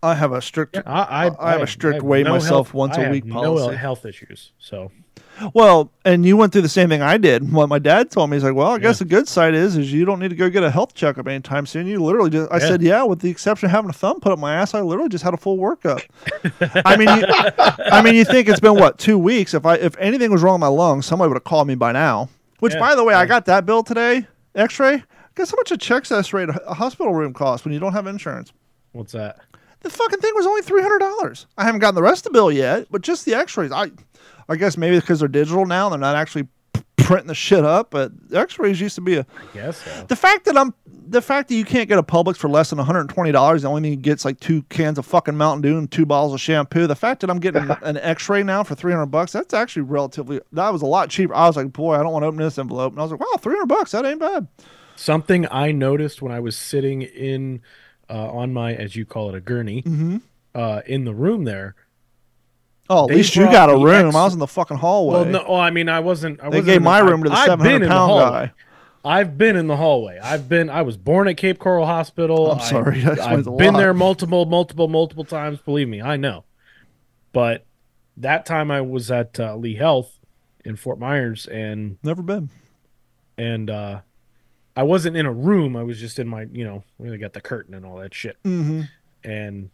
I have a strict. Yeah, I, I, I have a strict have weigh no myself health- once I a have week no policy. health issues. So Well, and you went through the same thing I did. What my dad told me, he's like, well, I guess Yeah. the good side is, is you don't need to go get a health checkup anytime soon. You literally just, I Yeah. said, yeah, with the exception of having a thumb put up my ass, I literally just had a full workup. I mean, you, I mean, you think it's been what, two weeks? If I, if anything was wrong with my lungs, somebody would have called me by now. Which, Yeah. by the way, Yeah. I got that bill today, X-ray. Guess how much a chest X-ray at a hospital room costs when you don't have insurance? what's that? The fucking thing was only three hundred dollars. I haven't gotten the rest of the bill yet, but just the X-rays. I, I guess maybe because they're digital now, they're not actually p- printing the shit up. But X-rays used to be a. I guess so. The fact that I'm, the fact that you can't get a Publix for less than one hundred twenty dollars, the only thing you get's like two cans of fucking Mountain Dew and two bottles of shampoo. The fact that I'm getting an X-ray now for three hundred bucks, that's actually relatively. That was a lot cheaper. I was like, boy, I don't want to open this envelope, and I was like, wow, three hundred bucks, that ain't bad. Something I noticed when I was sitting in uh, on my, as you call it, a gurney, Mm-hmm. uh, in the room there. Oh, at They least you brought got a the room. X- I was in the fucking hallway. Well, no, well, I mean, I wasn't. I They wasn't gave in the- my I- room to the I've seven been hundred in the pound hallway. guy. I've been in the hallway. I've been. I was born at Cape Coral Hospital. I'm sorry, that I, explains I've a been lot. there multiple, multiple, multiple times. Believe me, I know. But that time I was at uh, Lee Health in Fort Myers, and Never been. and uh, I wasn't in a room. I was just in my, you know, where they got the curtain and all that shit. Mm-hmm. And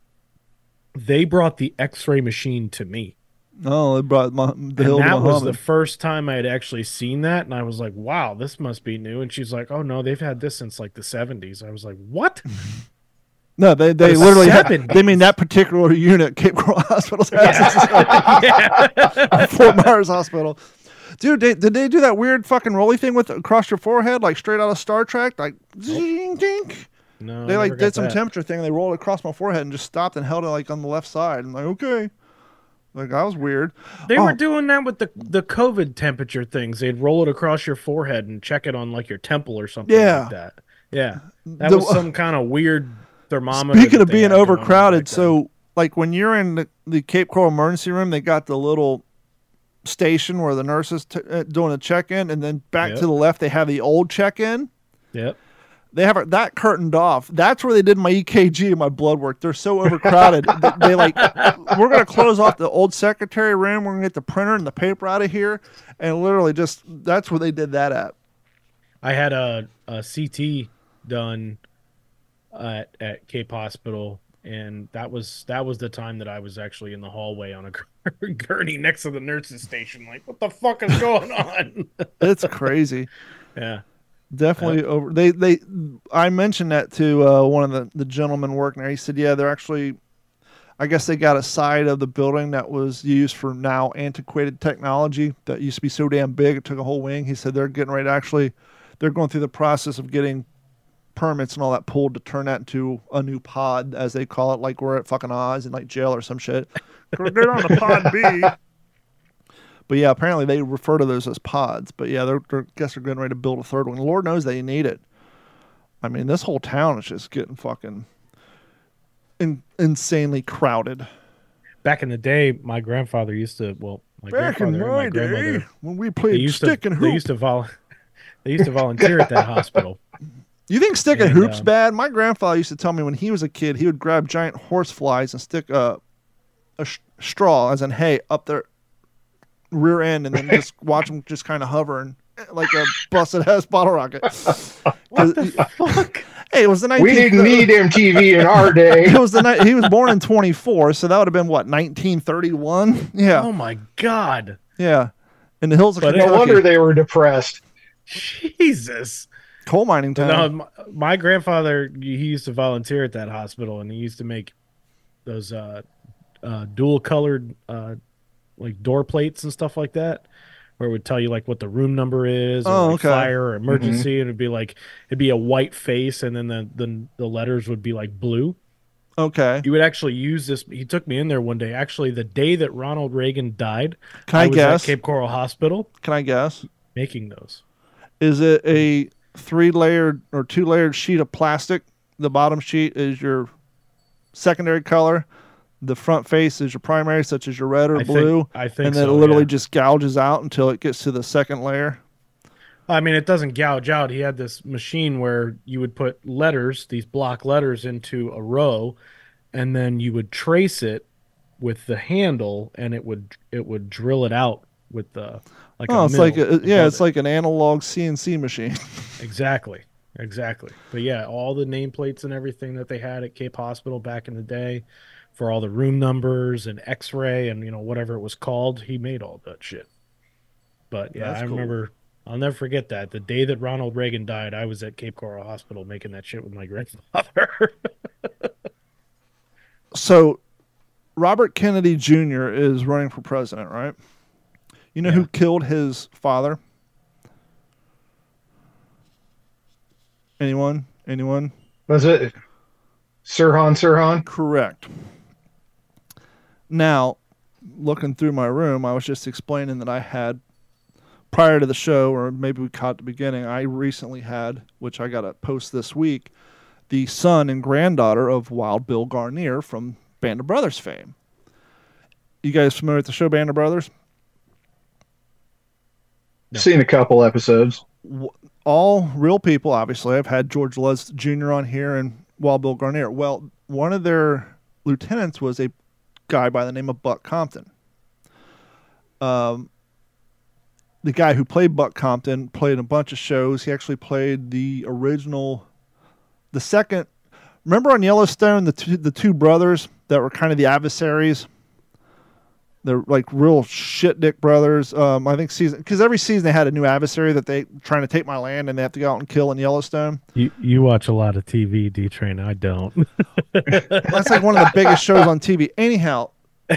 they brought the X-ray machine to me. Oh, they brought my, the And hill to that was the Muhammad. first time I had actually seen that, and I was like, "Wow, this must be new." And she's like, "Oh no, they've had this since like the seventies." I was like, "What?" No, they they The literally had, seventies. they mean that particular unit, Cape Coral Hospital, Yeah. Fort Myers Hospital. Dude, they, did they do that weird fucking rolly thing with across your forehead, like straight out of Star Trek, like zing, ding? No, They I like never did got some that. temperature thing. They rolled it across my forehead and just stopped and held it like on the left side. I'm like, okay, like that was weird. They Oh. were doing that with the the COVID temperature things. They'd roll it across your forehead and check it on like your temple or something Yeah. like that. Yeah, that The- was some kind of weird thermometer. Speaking that of they being had going on overcrowded, back then. so like when you're in the, the Cape Coral emergency room, they got the little station where the nurses t- uh, doing a check-in, and then back Yep. to the left they have the old check-in. Yep. They have it, that curtained off. That's where they did my E K G and my blood work. They're so overcrowded. they, they like, we're gonna close off the old secretary room. We're gonna get the printer and the paper out of here, and literally just that's where they did that at. I had a, a C T done at at Cape Hospital, and that was that was the time that I was actually in the hallway on a gurney next to the nurses station. Like, what the fuck is going on? It's crazy. Yeah. Definitely over. They they. I mentioned that to uh, one of the the gentlemen working there. He said, "Yeah, they're actually. I guess they got a side of the building that was used for now antiquated technology that used to be so damn big it took a whole wing." He said they're getting ready to actually. They're going through the process of getting permits and all that pulled to turn that into a new pod, as they call it, like we're at fucking Oz in like jail or some shit. They're on the pod B. But yeah, apparently they refer to those as pods. But yeah, they're, they're I guess they're getting ready to build a third one. Lord knows they need it. I mean, this whole town is just getting fucking in, insanely crowded. Back in the day, my grandfather used to. Well, my Back in grandfather and my my day, grandmother. when we They played used stick to. and They hoop. used to vol. They used to volunteer at that hospital. You think stick and And, hoop's um, bad? My grandfather used to tell me when he was a kid, he would grab giant horse flies and stick a, a sh- straw, as in hay, up their rear end, and then just watch them just kind of hover and like a busted ass bottle rocket. What the fuck? Hey, it was the We nineteen. didn't need M T V in our day. It was the night he was born in twenty-four, so that would have been what nineteen thirty-one. Yeah, Oh my god! yeah, in the hills of But Kentucky, No wonder they were depressed. Jesus. coal mining town. No, my, my grandfather, he used to volunteer at that hospital, and he used to make those uh, uh, dual colored uh, like door plates and stuff like that, where it would tell you like what the room number is, or Oh, like okay. fire or emergency, and it'd be like it'd be a white face, and then the, the the letters would be like blue. Okay, You would actually use this. He took me in there one day. Actually, the day that Ronald Reagan died, can I, was guess? at Cape Coral Hospital Can I guess? making those. Is it a three-layered or two-layered sheet of plastic? The bottom sheet is your secondary color. The front face is your primary, such as your red or I blue. think, I think and then so, it literally yeah. just gouges out until it gets to the second layer. I mean, it doesn't gouge out. He had this machine where you would put letters, these block letters, into a row, and then you would trace it with the handle, and it would it would drill it out with the like. Oh, a it's mill like a, yeah, above it's it. like an analog C N C machine. Exactly. Exactly. But yeah, all the nameplates and everything that they had at Cape Hospital back in the day for all the room numbers and x-ray and, you know, whatever it was called, he made all that shit. But yeah, That's I cool. remember, I'll never forget that. The day that Ronald Reagan died, I was at Cape Coral Hospital making that shit with my grandfather. So, Robert Kennedy Junior is running for president, right? You know Yeah. who killed his father? Anyone? Anyone? Was it Sirhan Sirhan? Correct. Now, looking through my room, I was just explaining that I had, prior to the show, or maybe we caught at the beginning, I recently had, which I got to post this week, the son and granddaughter of Wild Bill Garnier from Band of Brothers fame. You guys familiar with the show Band of Brothers? No. Seen a couple episodes. All real people, obviously. I've had George Lutz Junior on here and Wild Bill Garnier. Well, one of their lieutenants was a guy by the name of Buck Compton. Um, the guy who played Buck Compton played a bunch of shows. He actually played the original, the second. Remember on Yellowstone, the two, the two brothers that were kind of the adversaries? They're like real shit dick brothers. Um, I think season because every season they had a new adversary that they trying to take my land and they have to go out and kill in Yellowstone. you you watch a lot of T V, D-Train. I don't. That's like one of the biggest shows on T V. Anyhow,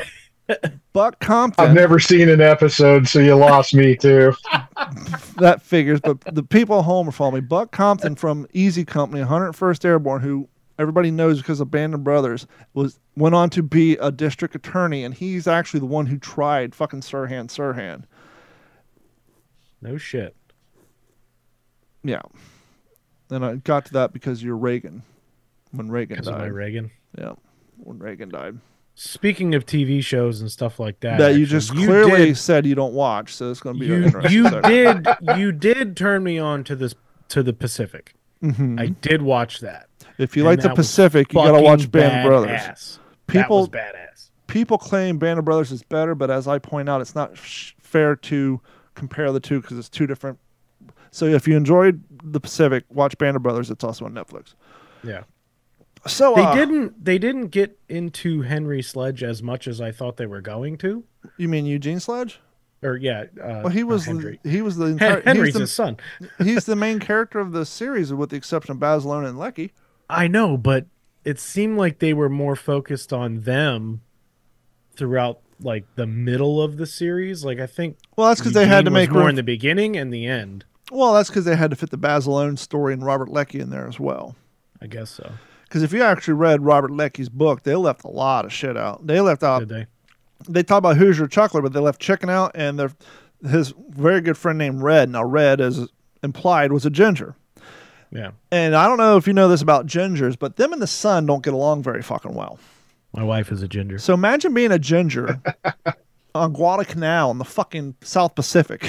Buck Compton. I've never seen an episode, so you lost me too. That figures, but the people at home are following me. Buck Compton from Easy Company, one hundred first Airborne, who everybody knows because of Band of Brothers, was went on to be a district attorney, and he's actually the one who tried fucking Sirhan Sirhan. No shit. Yeah. And I got to that because you're Reagan. When Reagan Because of my died. Reagan. Yeah. When Reagan died. Speaking of T V shows and stuff like that, That you actually, just you clearly did- said you don't watch, so it's going to be an you interesting you segment. did you did turn me on to this to the Pacific. Mhm. I did watch that. If you and like the that was Pacific, you got to fucking watch Band of Brothers. badass. People- that was badass. People claim Band of Brothers is better, but as I point out, it's not sh- fair to compare the two because it's two different. So if you enjoyed the Pacific, watch Band of Brothers. It's also on Netflix. Yeah. So They uh, didn't they didn't get into Henry Sledge as much as I thought they were going to. You mean Eugene Sledge? Or yeah, uh, Well, he not was Henry. he was the entire, Hen- Henry's he's, his son. the, he's the main character of the series, with the exception of Basilone and Lecky. I know, but it seemed like they were more focused on them throughout like the middle of the series. Like I think Well, that's because they had to Eugene was make more room. in the beginning and the end. Well, that's because they had to fit the Basilone story and Robert Lecky in there as well. I guess so. Because if you actually read Robert Lecky's book, they left a lot of shit out. They left out. Did they? They talk about Hoosier Chuckler, but they left chicken out, and their his very good friend named Red. Now, Red, as implied, was a ginger. Yeah. And I don't know if you know this about gingers, but them and the sun don't get along very fucking well. My wife is a ginger. So imagine being a ginger on Guadalcanal in the fucking South Pacific.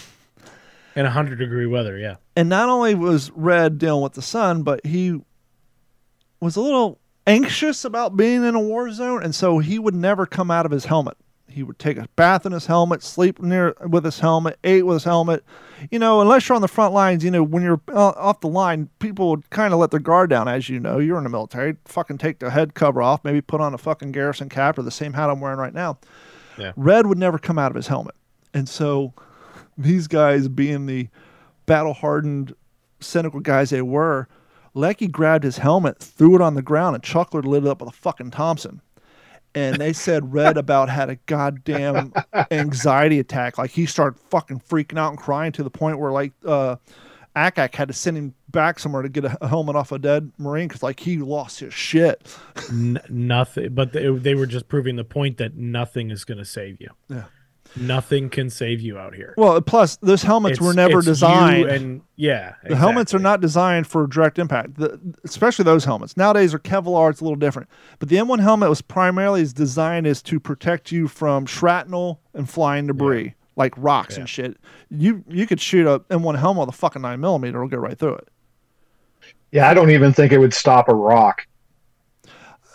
In one hundred degree weather, yeah. And not only was Red dealing with the sun, but he was a little anxious about being in a war zone, and so he would never come out of his helmet. He would take a bath in his helmet, sleep near with his helmet, ate with his helmet. You know, unless you're on the front lines, you know, when you're uh, off the line, people would kind of let their guard down, as you know. You're in the military. Fucking take the head cover off, maybe put on a fucking garrison cap or the same hat I'm wearing right now. Yeah. Red would never come out of his helmet. And so these guys, being the battle-hardened, cynical guys they were, Lecky grabbed his helmet, threw it on the ground, and Chuckler lit it up with a fucking Thompson. And they said Red about had a goddamn anxiety attack. Like, he started fucking freaking out and crying to the point where, like, uh, Akak had to send him back somewhere to get a helmet off a dead Marine because, like, he lost his shit. N- nothing, but they, they were just proving the point that nothing is going to save you. Yeah. Nothing can save you out here. Well, plus, those helmets It's- were never it's you designed. and yeah, The helmets are exactly. not designed for direct impact, the, especially those helmets. Nowadays, are Kevlar, it's a little different. But the M one helmet was primarily is designed as to protect you from shrapnel and flying debris, Yeah. like rocks Yeah. and shit. You you could shoot a M one helmet with a fucking nine millimeter, it'll go right through it. Yeah, I don't even think it would stop a rock.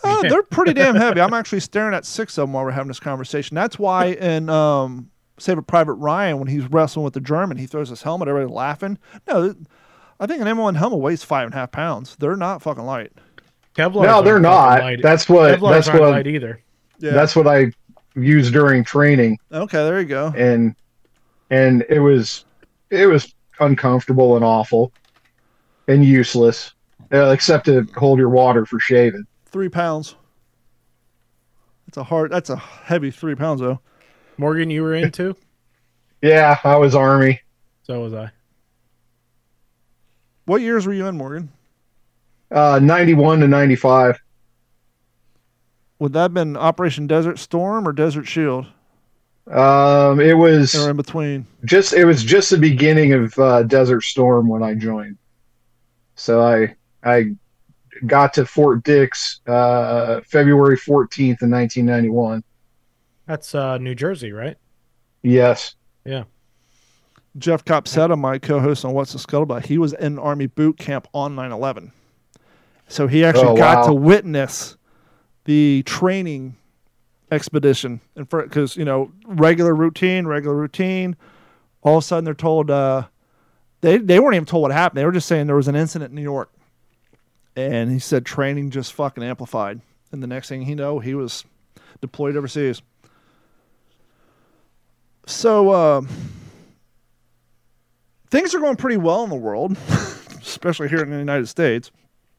Uh, they're pretty damn heavy. I'm actually staring at six of them while we're having this conversation. That's why in um, Save a Private Ryan, when he's wrestling with the German, he throws his helmet, everybody laughing. No, I think an M one helmet weighs five and a half pounds. They're not fucking light. Kevlar. No, they're not. Light. That's what. Kevlar's that's not what. light either. Yeah. That's what I used during training. Okay, there you go. And and it was it was uncomfortable and awful and useless, uh, except to hold your water for shaving. Three pounds. That's a hard. That's a heavy three pounds though. Morgan, you were in too? Yeah, I was Army. So was I. What years were you in, Morgan? Uh, ninety-one to ninety-five. Would that have been Operation Desert Storm or Desert Shield? Um, it was Or in between. just it was just the beginning of uh, Desert Storm when I joined. So I I got to Fort Dix uh, February fourteenth in nineteen ninety-one. That's uh, New Jersey, right? Yes. Yeah. Jeff Copsetta, my co-host on What's the Scuttlebutt, he was in Army boot camp on nine eleven. So he actually Oh, got wow. to witness the training expedition. And for because, you know, regular routine, regular routine. All of a sudden they're told, uh, they, they weren't even told what happened. They were just saying there was an incident in New York. And he said training just fucking amplified. And the next thing he know, he was deployed overseas. So, uh, things are going pretty well in the world, especially here in the United States.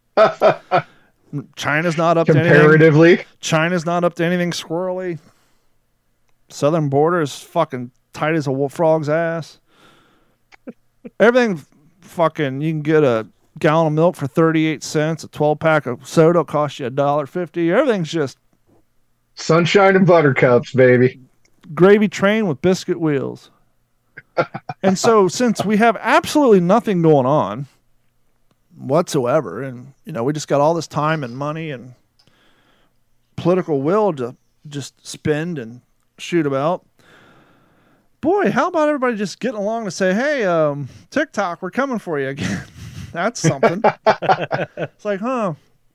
China's not up to anything. Comparatively. China's not up to anything squirrely. Southern border is fucking tight as a wolf frog's ass. Everything fucking, you can get a gallon of milk for thirty-eight cents. A twelve pack of soda will cost you a dollar fifty. Everything's just Sunshine and buttercups, baby. gravy train with biscuit wheels. And so since we have absolutely nothing going on whatsoever, and you know, we just got all this time and money and political will to just spend and shoot about, boy, how about everybody just getting along to say, hey, um, TikTok, we're coming for you again. That's something. It's like, huh?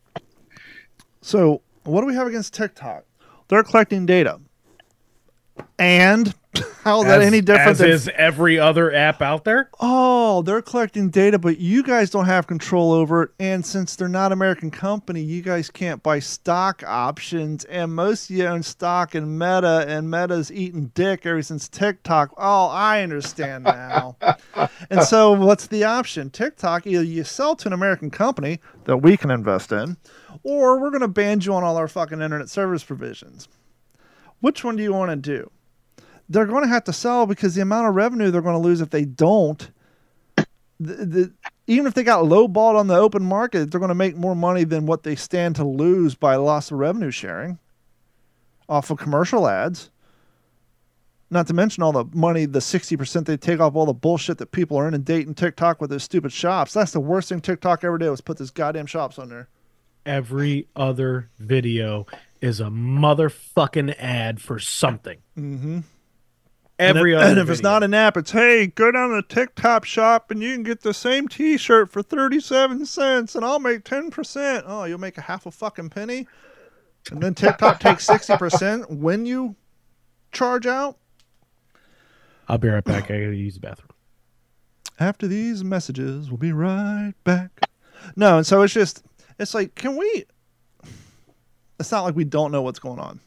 So what do we have against TikTok? They're collecting data. And how is that As- any different as than is every other app out there? oh, they're collecting data, but you guys don't have control over it. And since they're not an American company, you guys can't buy stock options. And most of you own stock in Meta, and Meta's eating dick ever since TikTok. Oh, I understand now. And so what's the option? TikTok, either you sell to an American company that we can invest in, or we're going to ban you on all our fucking internet service provisions. Which one do you want to do? They're going to have to sell because the amount of revenue they're going to lose if they don't, the, the, even if they got lowballed on the open market, they're going to make more money than what they stand to lose by loss of revenue sharing off of commercial ads. Not to mention all the money, the sixty percent they take off all the bullshit that people are inundating TikTok with those stupid shops. That's the worst thing TikTok ever did was put those goddamn shops on there. Every other video is a motherfucking ad for something. Mm-hmm. Every and if, other and if it's video. not an app, it's, hey, go down to the TikTok shop and you can get the same t-shirt for thirty-seven cents and I'll make ten percent. Oh, you'll make a half a fucking penny? And then TikTok takes sixty percent when you charge out? I'll be right back. I gotta use the bathroom. After these messages, we'll be right back. No, and so it's just, it's like, can we, it's not like we don't know what's going on.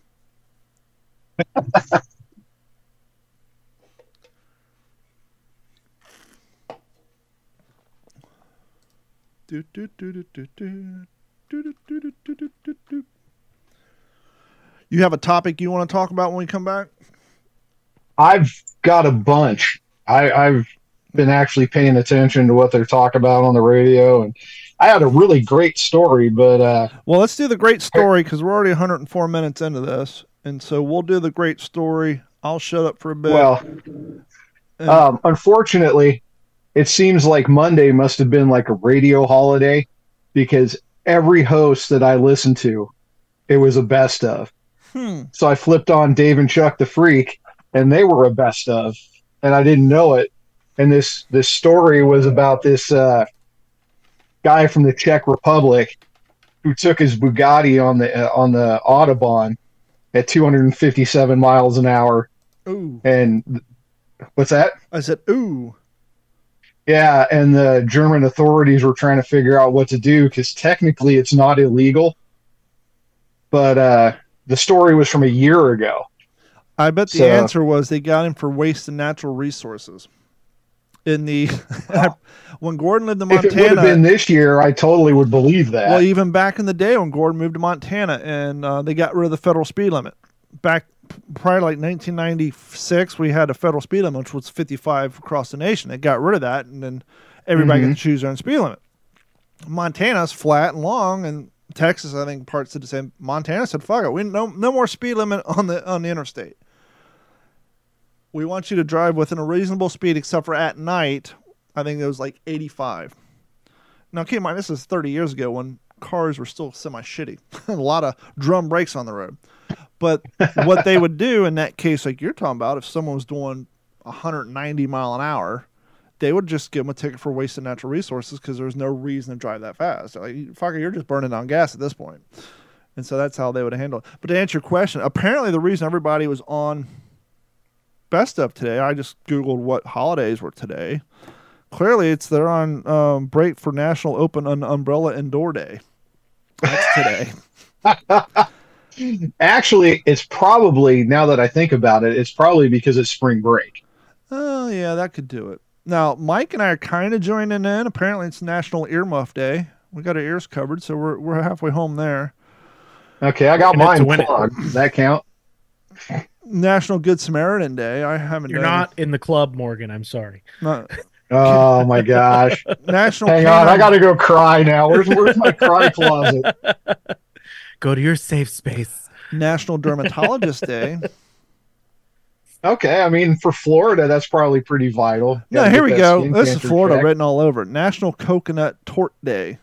Do, do, do, do, do, do. Do, do, do, do, do, do, do, do. You have a topic you want to talk about when we come back? I've got a bunch. I, I've been actually paying attention to what they're talking about on the radio, and I had a really great story, but uh, Well, let's do the great story because we're already one hundred four minutes into this. And so we'll do the great story. I'll shut up for a bit. well, And- um, unfortunately, it seems like Monday must have been like a radio holiday because every host that I listened to, it was a best of. hmm. So I flipped on Dave and Chuck the Freak, and they were a best of, and I didn't know it. And this this story was about this uh, guy from the Czech Republic who took his Bugatti on the uh, on the Autobahn at two hundred fifty-seven miles an hour. Ooh. And what's that? I said, ooh. Yeah, and the German authorities were trying to figure out what to do because technically it's not illegal. But uh, the story was from a year ago. I bet the So- answer was they got him for wasting natural resources. In the when Gordon lived in If it would have Montana, been this year, I totally would believe that. well, even back in the day when Gordon moved to Montana and uh, they got rid of the federal speed limit. Back prior to like nineteen ninety-six, we had a federal speed limit, which was fifty-five across the nation. They got rid of that, and then everybody Mhm. got to choose their own speed limit. Montana's flat and long, and Texas, I think, parts did the same. Montana said, "Fuck it, we no no more speed limit on the on the interstate. We want you to drive within a reasonable speed, except for at night." I think it was like eighty-five. Now, keep in mind, this is thirty years ago when cars were still semi-shitty. A lot of drum brakes on the road. But what they would do in that case, like you're talking about, if someone was doing one hundred ninety mile an hour, they would just give them a ticket for wasting natural resources because there's no reason to drive that fast. Like, fucker, you're just burning down gas at this point. And so that's how they would handle it. But to answer your question, apparently the reason everybody was on Best Of today, I just Googled what holidays were today. Clearly, it's they're on um, break for National Open Un- Umbrella Indoor Day. That's today. Actually, it's probably, now that I think about it, it's probably because it's spring break. Oh, yeah, that could do it. Now, Mike and I are kind of joining in. Apparently, it's National Earmuff Day. We got our ears covered, so we're we're halfway home there. Okay, I got And it's mine when it- plugged. Does that count? National Good Samaritan Day. I haven't You're done not in the club, Morgan. I'm sorry. not Oh my gosh. National. Hang on, I Canine- got to go cry now. Where's where's my cry closet? Go to your safe space. National Dermatologist Day. Okay, I mean for Florida, that's probably pretty vital. No, Gotta here get we that go. skin This is cancer Florida checked. written all over it. National Coconut Tort Day.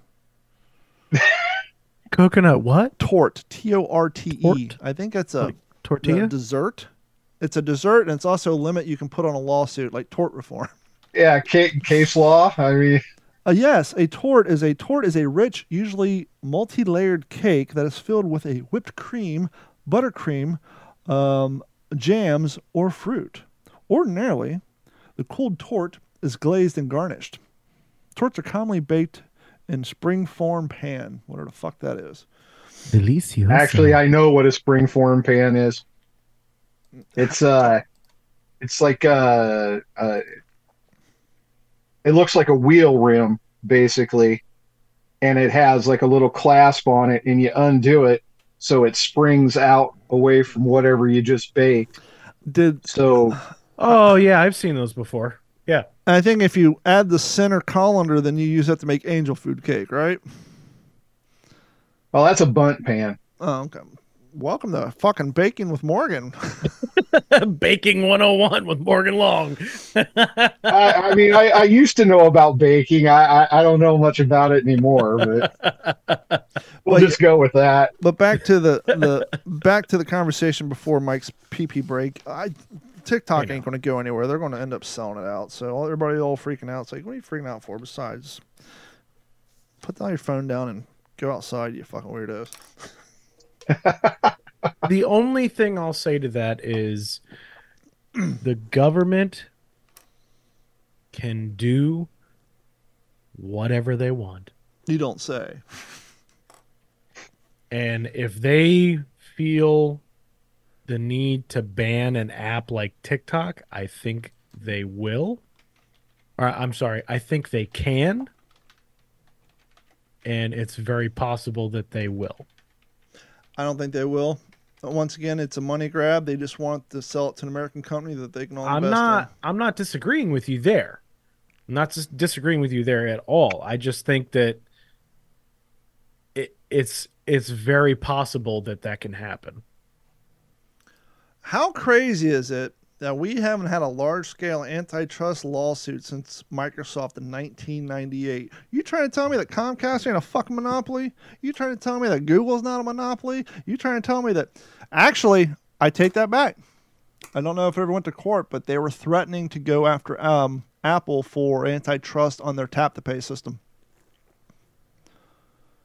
Coconut what? Tort. T O R T E. Tort? I think it's a Like tortilla? a dessert. It's a dessert, and it's also a limit you can put on a lawsuit, like tort reform. Yeah, case, case law. I mean, Uh, yes, a tort is a tort is a rich, usually multi-layered cake that is filled with a whipped cream, buttercream, um, jams, or fruit. Ordinarily, the cold tort is glazed and garnished. Torts are commonly baked in spring form pan, whatever the fuck that is. Delicioso. actually, I know what a spring form pan is. It's uh, it's like uh, uh, it looks like a wheel rim basically, and it has like a little clasp on it, and you undo it so it springs out away from whatever you just baked. Did So Oh yeah, I've seen those before. Yeah. I think if you add the center colander, then you use that to make angel food cake, right? well, that's a bunt pan. Oh, okay. Welcome to fucking baking with Morgan. Baking one oh one with Morgan Long. I, I mean, I, I used to know about baking. I, I, I don't know much about it anymore, but we'll Well, just go with that. But back to the, the back to the conversation before Mike's pee pee break. I TikTok I ain't going to go anywhere. They're going to end up selling it out. So everybody all freaking out. It's like, what are you freaking out for? Besides, put down your phone down and go outside. You fucking weirdos. The only thing I'll say to that is the government can do whatever they want. You don't say. And if they feel the need to ban an app like TikTok, I think they will. Or I'm sorry, I think they can. And it's very possible that they will. I don't think they will. But once again, it's a money grab. They just want to sell it to an American company that they can all I'm invest not I'm not disagreeing with you there. I'm not dis- disagreeing with you there at all. I just think that it, it's it's very possible that that can happen. in. How crazy is it that we haven't had a large-scale antitrust lawsuit since Microsoft in nineteen ninety-eight? You trying to tell me that Comcast ain't a fucking monopoly? You trying to tell me that Google's not a monopoly? You trying to tell me that... Actually, I take that back. I don't know if it ever went to court, but they were threatening to go after um, Apple for antitrust on their tap-to-pay system.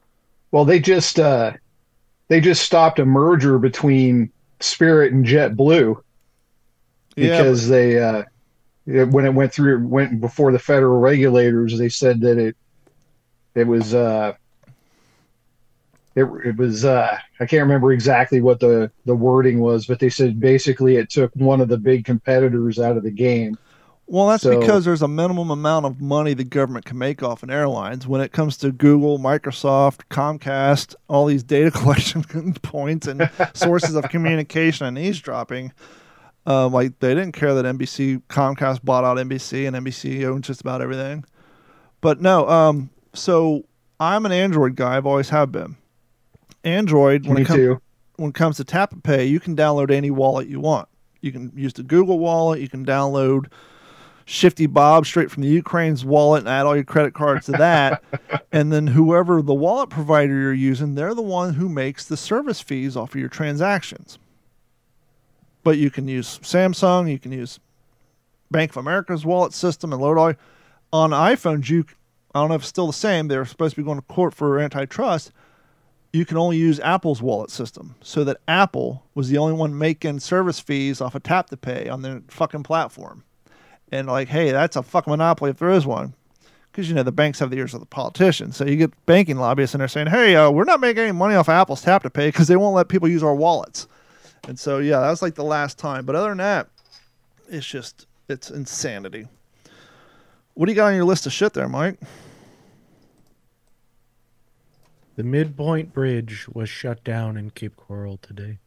Well, they just uh, they just stopped a merger between Spirit and JetBlue because yeah, they uh, it- when it went through went before the federal regulators, they said that it it was uh, it, it was uh, I can't remember exactly what the the wording was, but they said basically it took one of the big competitors out of the game. well, that's So because there's a minimum amount of money the government can make off an airlines when it comes to Google, Microsoft, Comcast, all these data collection points and sources of communication and eavesdropping. Um, like they didn't care that N B C, Comcast bought out N B C, and N B C owns just about everything. But no, um, so I'm an Android guy. I've always have been. Android, when me it, com- too. when it comes to Tap and Pay, you can download any wallet you want. You can use the Google wallet. You can download Shifty Bob straight from the Ukraine's wallet and add all your credit cards to that. And then whoever the wallet provider you're using, they're the one who makes the service fees off of your transactions. But you can use Samsung, you can use Bank of America's wallet system and load all on iPhones. You, I don't know if it's still the same. They're supposed to be going to court for antitrust. You can only use Apple's wallet system, so that Apple was the only one making service fees off of Tap to Pay on their fucking platform. And like, hey, that's a fucking monopoly if there is one. Because, you know, the banks have the ears of the politicians. So you get banking lobbyists and they're saying, hey, uh, we're not making any money off Apple's Tap to Pay because they won't let people use our wallets. And so, yeah, that was like the last time. But other than that, it's just, it's insanity. What do you got on your list of shit there, Mike? The Midpoint Bridge was shut down in Cape Coral today.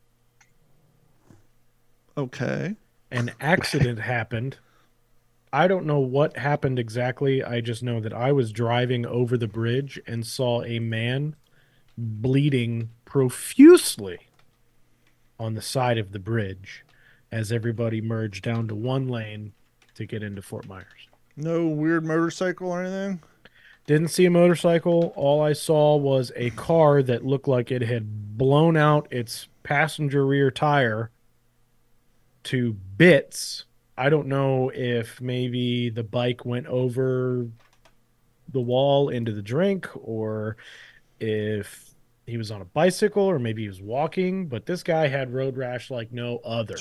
Okay. An accident happened. I don't know what happened exactly. I just know that I was driving over the bridge and saw a man bleeding profusely on the side of the bridge as everybody merged down to one lane to get into Fort Myers. No weird motorcycle or anything? Didn't see a motorcycle. All I saw was a car that looked like it had blown out its passenger rear tire to bits. I don't know if maybe the bike went over the wall into the drink or if he was on a bicycle or maybe he was walking, but this guy had road rash like no other.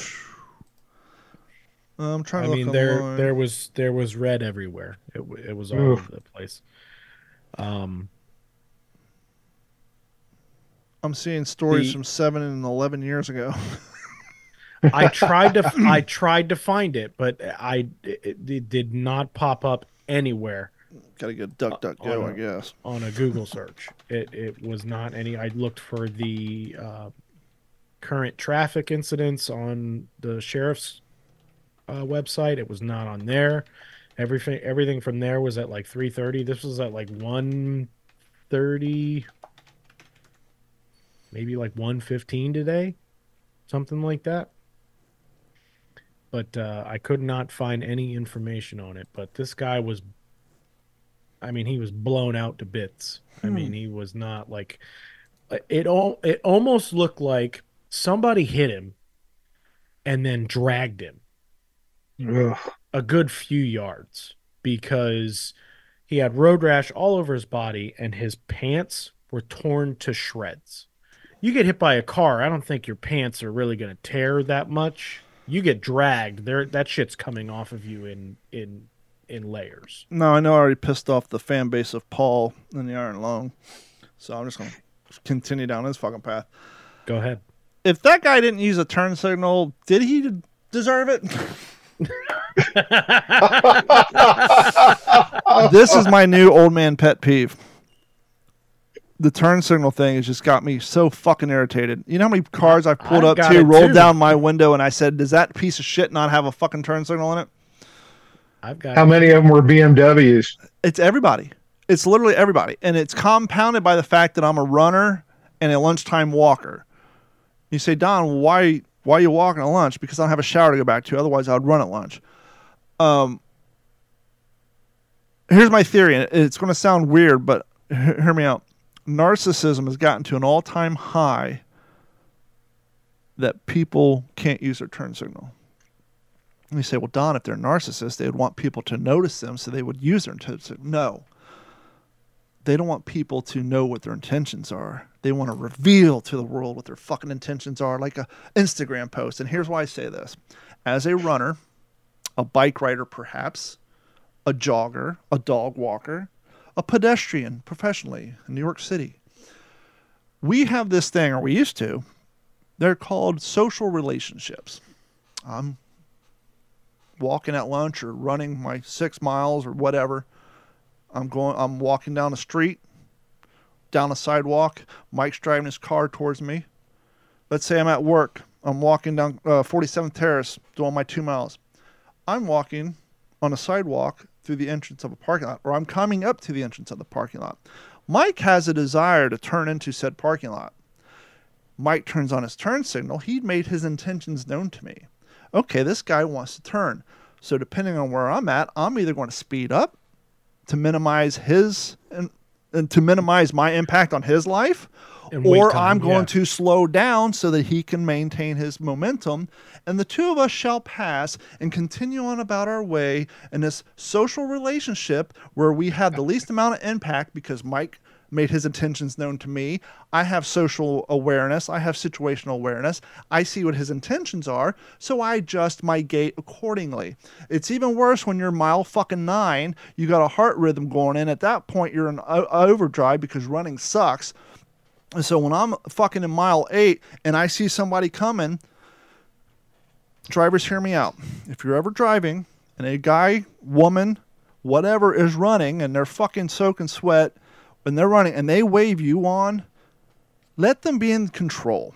I'm trying I to mean, look there online. there was there was red everywhere. It w- it was all Oof. over the place. Um, I'm seeing stories the- from seven and eleven years ago. I tried to I tried to find it, but I it, it did not pop up anywhere Gotta get duck, duck, go, on I guess. on a Google search. It it was not any. I looked for the uh, current traffic incidents on the sheriff's uh, website. It was not on there. Everything everything from there was at like three thirty. This was at like one thirty, maybe like one fifteen today, something like that. But uh, I could not find any information on it. But this guy was, I mean, he was blown out to bits. I Hmm. mean, he was not like, it all. It almost looked like somebody hit him and then dragged him Ugh. a good few yards because he had road rash all over his body and his pants were torn to shreds. You get hit by a car, I don't think your pants are really going to tear that much. You get dragged, there that shit's coming off of you in in in layers. No, I know I already pissed off the fan base of Paul in the Iron Lung. So I'm just going to continue down this fucking path. Go ahead. If that guy didn't use a turn signal, did he deserve it? This is my new old man pet peeve. The turn signal thing has just got me so fucking irritated. You know how many cars I've pulled I've up got to, it rolled too. down my window, and I said, does that piece of shit not have a fucking turn signal in it? I've got How many of them were B M Ws? It's everybody. It's literally everybody. And it's compounded by the fact that I'm a runner and a lunchtime walker. You say, Don, why why are you walking at lunch? Because I don't have a shower to go back to. Otherwise, I would run at lunch. Um, here's my theory. And it's going to sound weird, but he- hear me out. Narcissism has gotten to an all-time high that people can't use their turn signal. And you say, well, Don, if they're narcissists, they would want people to notice them, so they would use their turn signal. No. they don't want people to know what their intentions are. They want to reveal to the world what their fucking intentions are, like a Instagram post. And here's why I say this. As a runner, a bike rider perhaps, a jogger, a dog walker, a pedestrian professionally in New York City, we have this thing, or we used to, they're called social relationships. I'm walking at lunch or running my six miles or whatever. I'm going, I'm walking down the street, down a sidewalk. Mike's driving his car towards me. Let's say I'm at work. I'm walking down uh, forty-seventh Terrace doing my two miles. I'm walking on a sidewalk through the entrance of a parking lot, or I'm coming up to the entrance of the parking lot. Mike has a desire to turn into said parking lot. Mike turns on his turn signal. He'd made his intentions known to me. Okay, this guy wants to turn. So depending on where I'm at, I'm either going to speed up to minimize his and, and to minimize my impact on his life, And wait or time, I'm going yeah. to slow down so that he can maintain his momentum, and the two of us shall pass and continue on about our way in this social relationship where we have the least amount of impact because Mike made his intentions known to me. I have social awareness. I have situational awareness. I see what his intentions are, so I adjust my gait accordingly. It's even worse when you're mile fucking nine. You got a heart rhythm going in. At that point, you're in o- overdrive because running sucks. And so when I'm fucking in mile eight and I see somebody coming, drivers, hear me out. If you're ever driving and a guy, woman, whatever is running and they're fucking soaking sweat, when they're running and they wave you on, let them be in control.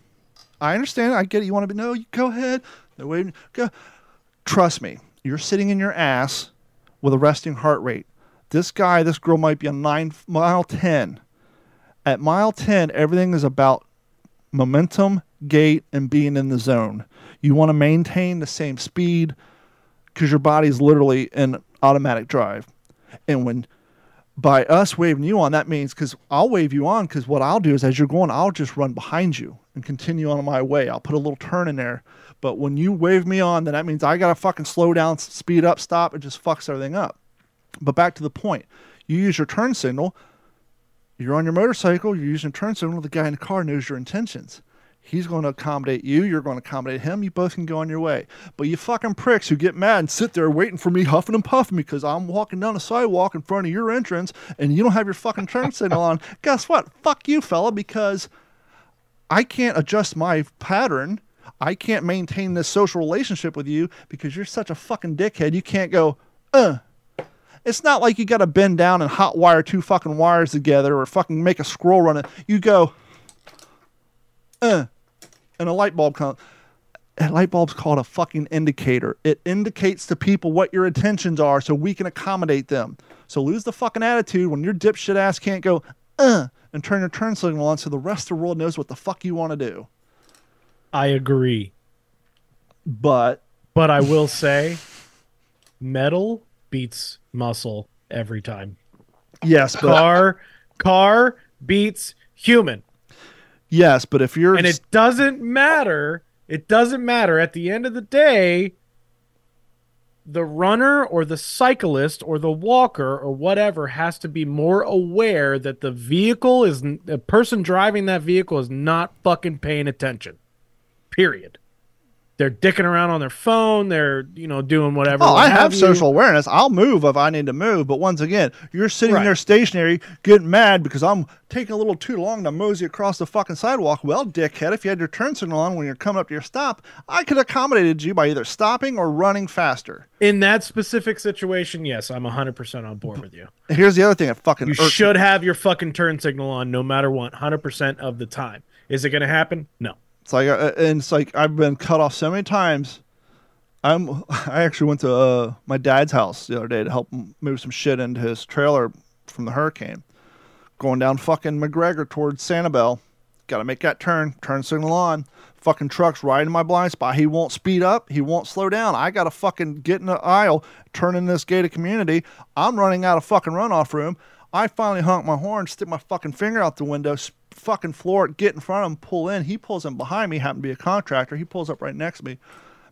I understand. I get it. You want to be, no, you go ahead. They're waving. Go. Trust me. You're sitting in your ass with a resting heart rate. This guy, this girl might be on nine, mile ten. At mile ten, everything is about momentum, gait, and being in the zone. You want to maintain the same speed because your body's literally in automatic drive. And when by us waving you on, that means because I'll wave you on because what I'll do is as you're going, I'll just run behind you and continue on my way. I'll put a little turn in there. But when you wave me on, then that means I got to fucking slow down, speed up, stop. It just fucks everything up. But back to the point. You use your turn signal. You're on your motorcycle. You're using a turn signal. The guy in the car knows your intentions. He's going to accommodate you. You're going to accommodate him. You both can go on your way. But you fucking pricks who get mad and sit there waiting for me huffing and puffing because I'm walking down the sidewalk in front of your entrance and you don't have your fucking turn signal on. Guess what? Fuck you, fella, because I can't adjust my pattern. I can't maintain this social relationship with you because you're such a fucking dickhead. You can't go, uh. It's not like you got to bend down and hot wire two fucking wires together or fucking make a scroll run it. You go, uh, and a light bulb comes. A light bulb's called a fucking indicator. It indicates to people what your intentions are so we can accommodate them. So lose the fucking attitude when your dipshit ass can't go, uh, and turn your turn signal on so the rest of the world knows what the fuck you want to do. I agree. But. But I will say, metal beats muscle every time. Yes, but. Car, car beats human. Yes, but if you're. And it doesn't matter. It doesn't matter. At the end of the day, the runner or the cyclist or the walker or whatever has to be more aware that the vehicle is, the person driving that vehicle is not fucking paying attention. Period. They're dicking around on their phone. They're, you know, doing whatever. Oh, what I have you. social awareness. I'll move if I need to move. But once again, you're sitting Right. there stationary, getting mad because I'm taking a little too long to mosey across the fucking sidewalk. Well, dickhead, if you had your turn signal on when you're coming up to your stop, I could have accommodated you by either stopping or running faster. In that specific situation, yes, I'm one hundred percent on board with you. Here's the other thing that fucking You irks should have your fucking turn signal on no matter what, one hundred percent of the time. Is it going to happen? No. It's like, uh, and it's like I've been cut off so many times. I'm. I actually went to uh, my dad's house the other day to help him move some shit into his trailer from the hurricane. Going down fucking McGregor towards Sanibel. Got to make that turn. Turn signal on. Fucking truck's right in my blind spot. He won't speed up. He won't slow down. I got to fucking get in the aisle, turn in this gated community. I'm running out of fucking runoff room. I finally honk my horn, stick my fucking finger out the window, fucking floor it, get in front of him, pull in. He pulls in behind me, happened to be a contractor. He pulls up right next to me.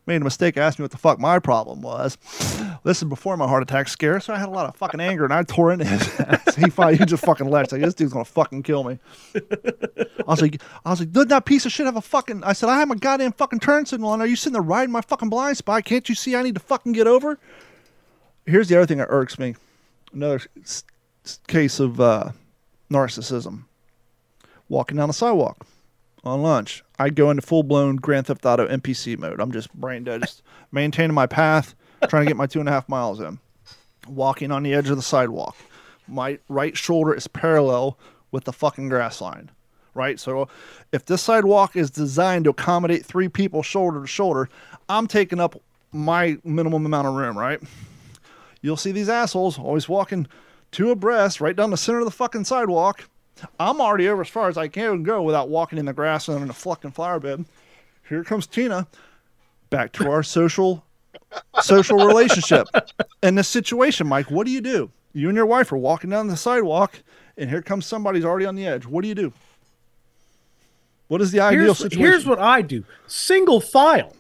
made a mistake, asked me what the fuck my problem was. This is before my heart attack scare, so I had a lot of fucking anger, and I tore into his ass. He finally he just fucking left. Like, this dude's gonna fucking kill me. I was like, I was like, did that piece of shit have a fucking? I said, I have my goddamn fucking turn signal on. Are you sitting there riding my fucking blind spot? Can't you see I need to fucking get over? Here's the other thing that irks me. Another s- s- case of uh, narcissism. Walking down the sidewalk on lunch, I go into full-blown Grand Theft Auto N P C mode. I'm just brain dead, just maintaining my path, trying to get my two and a half miles in. Walking on the edge of the sidewalk. My right shoulder is parallel with the fucking grass line, right? So if this sidewalk is designed to accommodate three people shoulder to shoulder, I'm taking up my minimum amount of room, right? You'll see these assholes always walking two abreast right down the center of the fucking sidewalk. I'm already over as far as I can go without walking in the grass and in a fucking flower bed. Here comes Tina. Back to our social social relationship. In this situation, Mike, what do you do? You and your wife are walking down the sidewalk, and here comes somebody's already on the edge. What do you do? What is the ideal here's, situation? Here's what I do. Single file.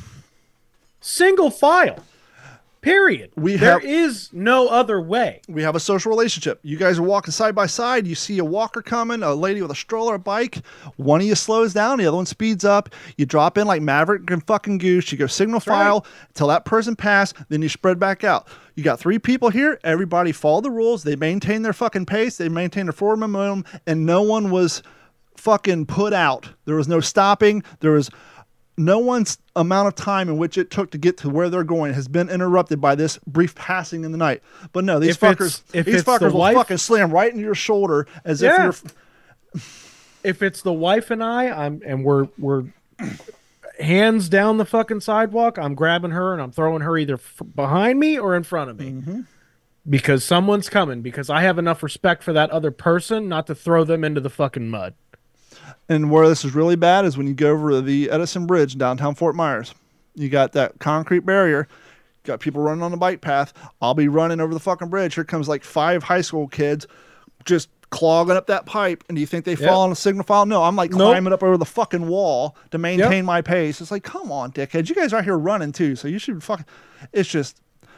Single file. Period. We there have- is no other way. We have a social relationship. You guys are walking side by side. You see a walker coming, a lady with a stroller, a bike. One of you slows down, the other one speeds up. You drop in like Maverick and fucking Goose. You go signal file until that person pass, then you spread back out. You got three people here. Everybody follow the rules. They maintain their fucking pace. They maintain their forward momentum, and no one was fucking put out. There was no stopping. There was no one's amount of time in which it took to get to where they're going has been interrupted by this brief passing in the night. But no, these If fuckers, it's- if these it's the fuckers will wife- fucking slam right into your shoulder as Yeah. if you're. If it's the wife and I, I'm and we're we're hands down the fucking sidewalk, I'm grabbing her and I'm throwing her either f- behind me or in front of me. Mm-hmm. Because someone's coming, because I have enough respect for that other person not to throw them into the fucking mud. And where this is really bad is when you go over the Edison Bridge in downtown Fort Myers. You got that concrete barrier. You got people running on the bike path. I'll be running over the fucking bridge. Here comes like five high school kids just clogging up that pipe. And do you think they Yep. fall on a signal file? No, I'm like Nope. climbing up over the fucking wall to maintain Yep. my pace. It's like, come on, dickheads. You guys are out here running too. So you should fucking. It's just.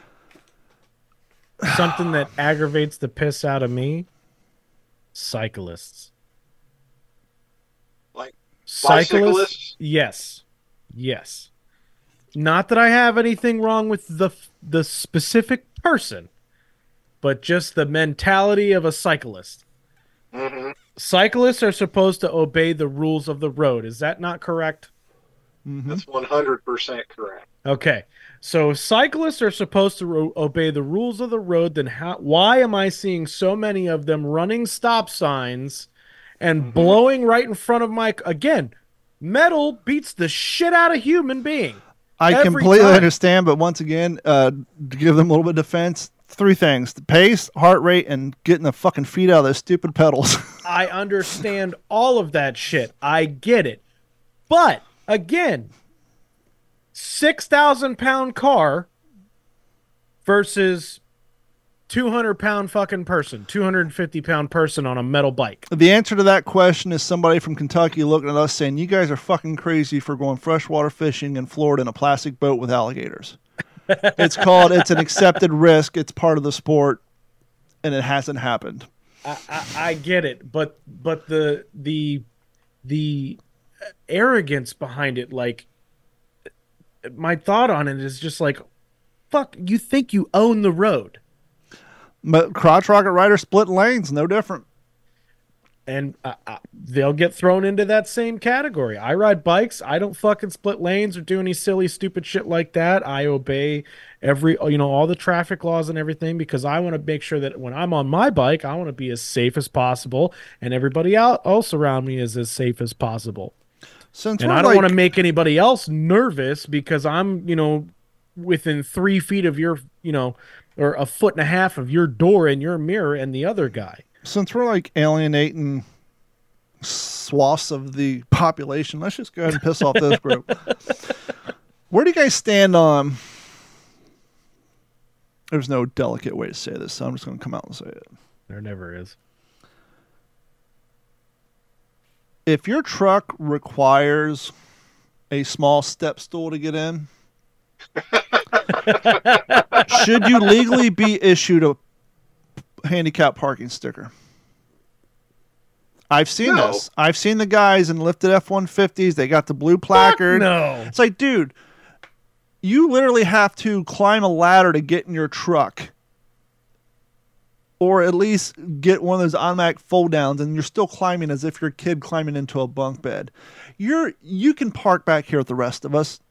Something that aggravates the piss out of me. Cyclists. Like Cyclists? bicyclists? Yes. Yes. Not that I have anything wrong with the the specific person, but just the mentality of a cyclist. Mm-hmm. Cyclists are supposed to obey the rules of the road. Is that not correct? Mm-hmm. That's one hundred percent correct. Okay. So if cyclists are supposed to ro- obey the rules of the road, then how, why am I seeing so many of them running stop signs and Mm-hmm. blowing right in front of my... Again, metal beats the shit out of human being. I Every completely time. understand, but once again, uh, to give them a little bit of defense, three things: the pace, heart rate, and getting the fucking feet out of those stupid pedals. I understand all of that shit. I get it. But, again, six thousand pound car versus two hundred pound fucking person, two hundred fifty pound person on a metal bike. The answer to that question is somebody from Kentucky looking at us saying, you guys are fucking crazy for going freshwater fishing in Florida in a plastic boat with alligators. It's called, it's an accepted risk. It's part of the sport, and it hasn't happened. I, I, I get it, but but the the the arrogance behind it, like, my thought on it is just like, fuck, you think you own the road. But crotch rocket rider split lanes, no different. And uh, uh, they'll get thrown into that same category. I ride bikes. I don't fucking split lanes or do any silly, stupid shit like that. I obey every, you know, all the traffic laws and everything because I want to make sure that when I'm on my bike, I want to be as safe as possible, and everybody else around me is as safe as possible. Since And we're I don't like, want to make anybody else nervous because I'm, you know, within three feet of your, you know, or a foot and a half of your door and your mirror and the other guy. since we're like alienating swaths of the population, let's just go ahead and piss off this group. Where do you guys stand on? There's no delicate way to say this, so I'm just going to come out and say it. There never is. If your truck requires a small step stool to get in, Should you legally be issued a handicap parking sticker? I've seen No. this. I've seen the guys in lifted F one fifties. They got the blue placard. No. It's like, dude, you literally have to climb a ladder to get in your truck. Or at least get one of those automatic fold downs, and you're still climbing as if you're a kid climbing into a bunk bed. You're you can park back here with the rest of us.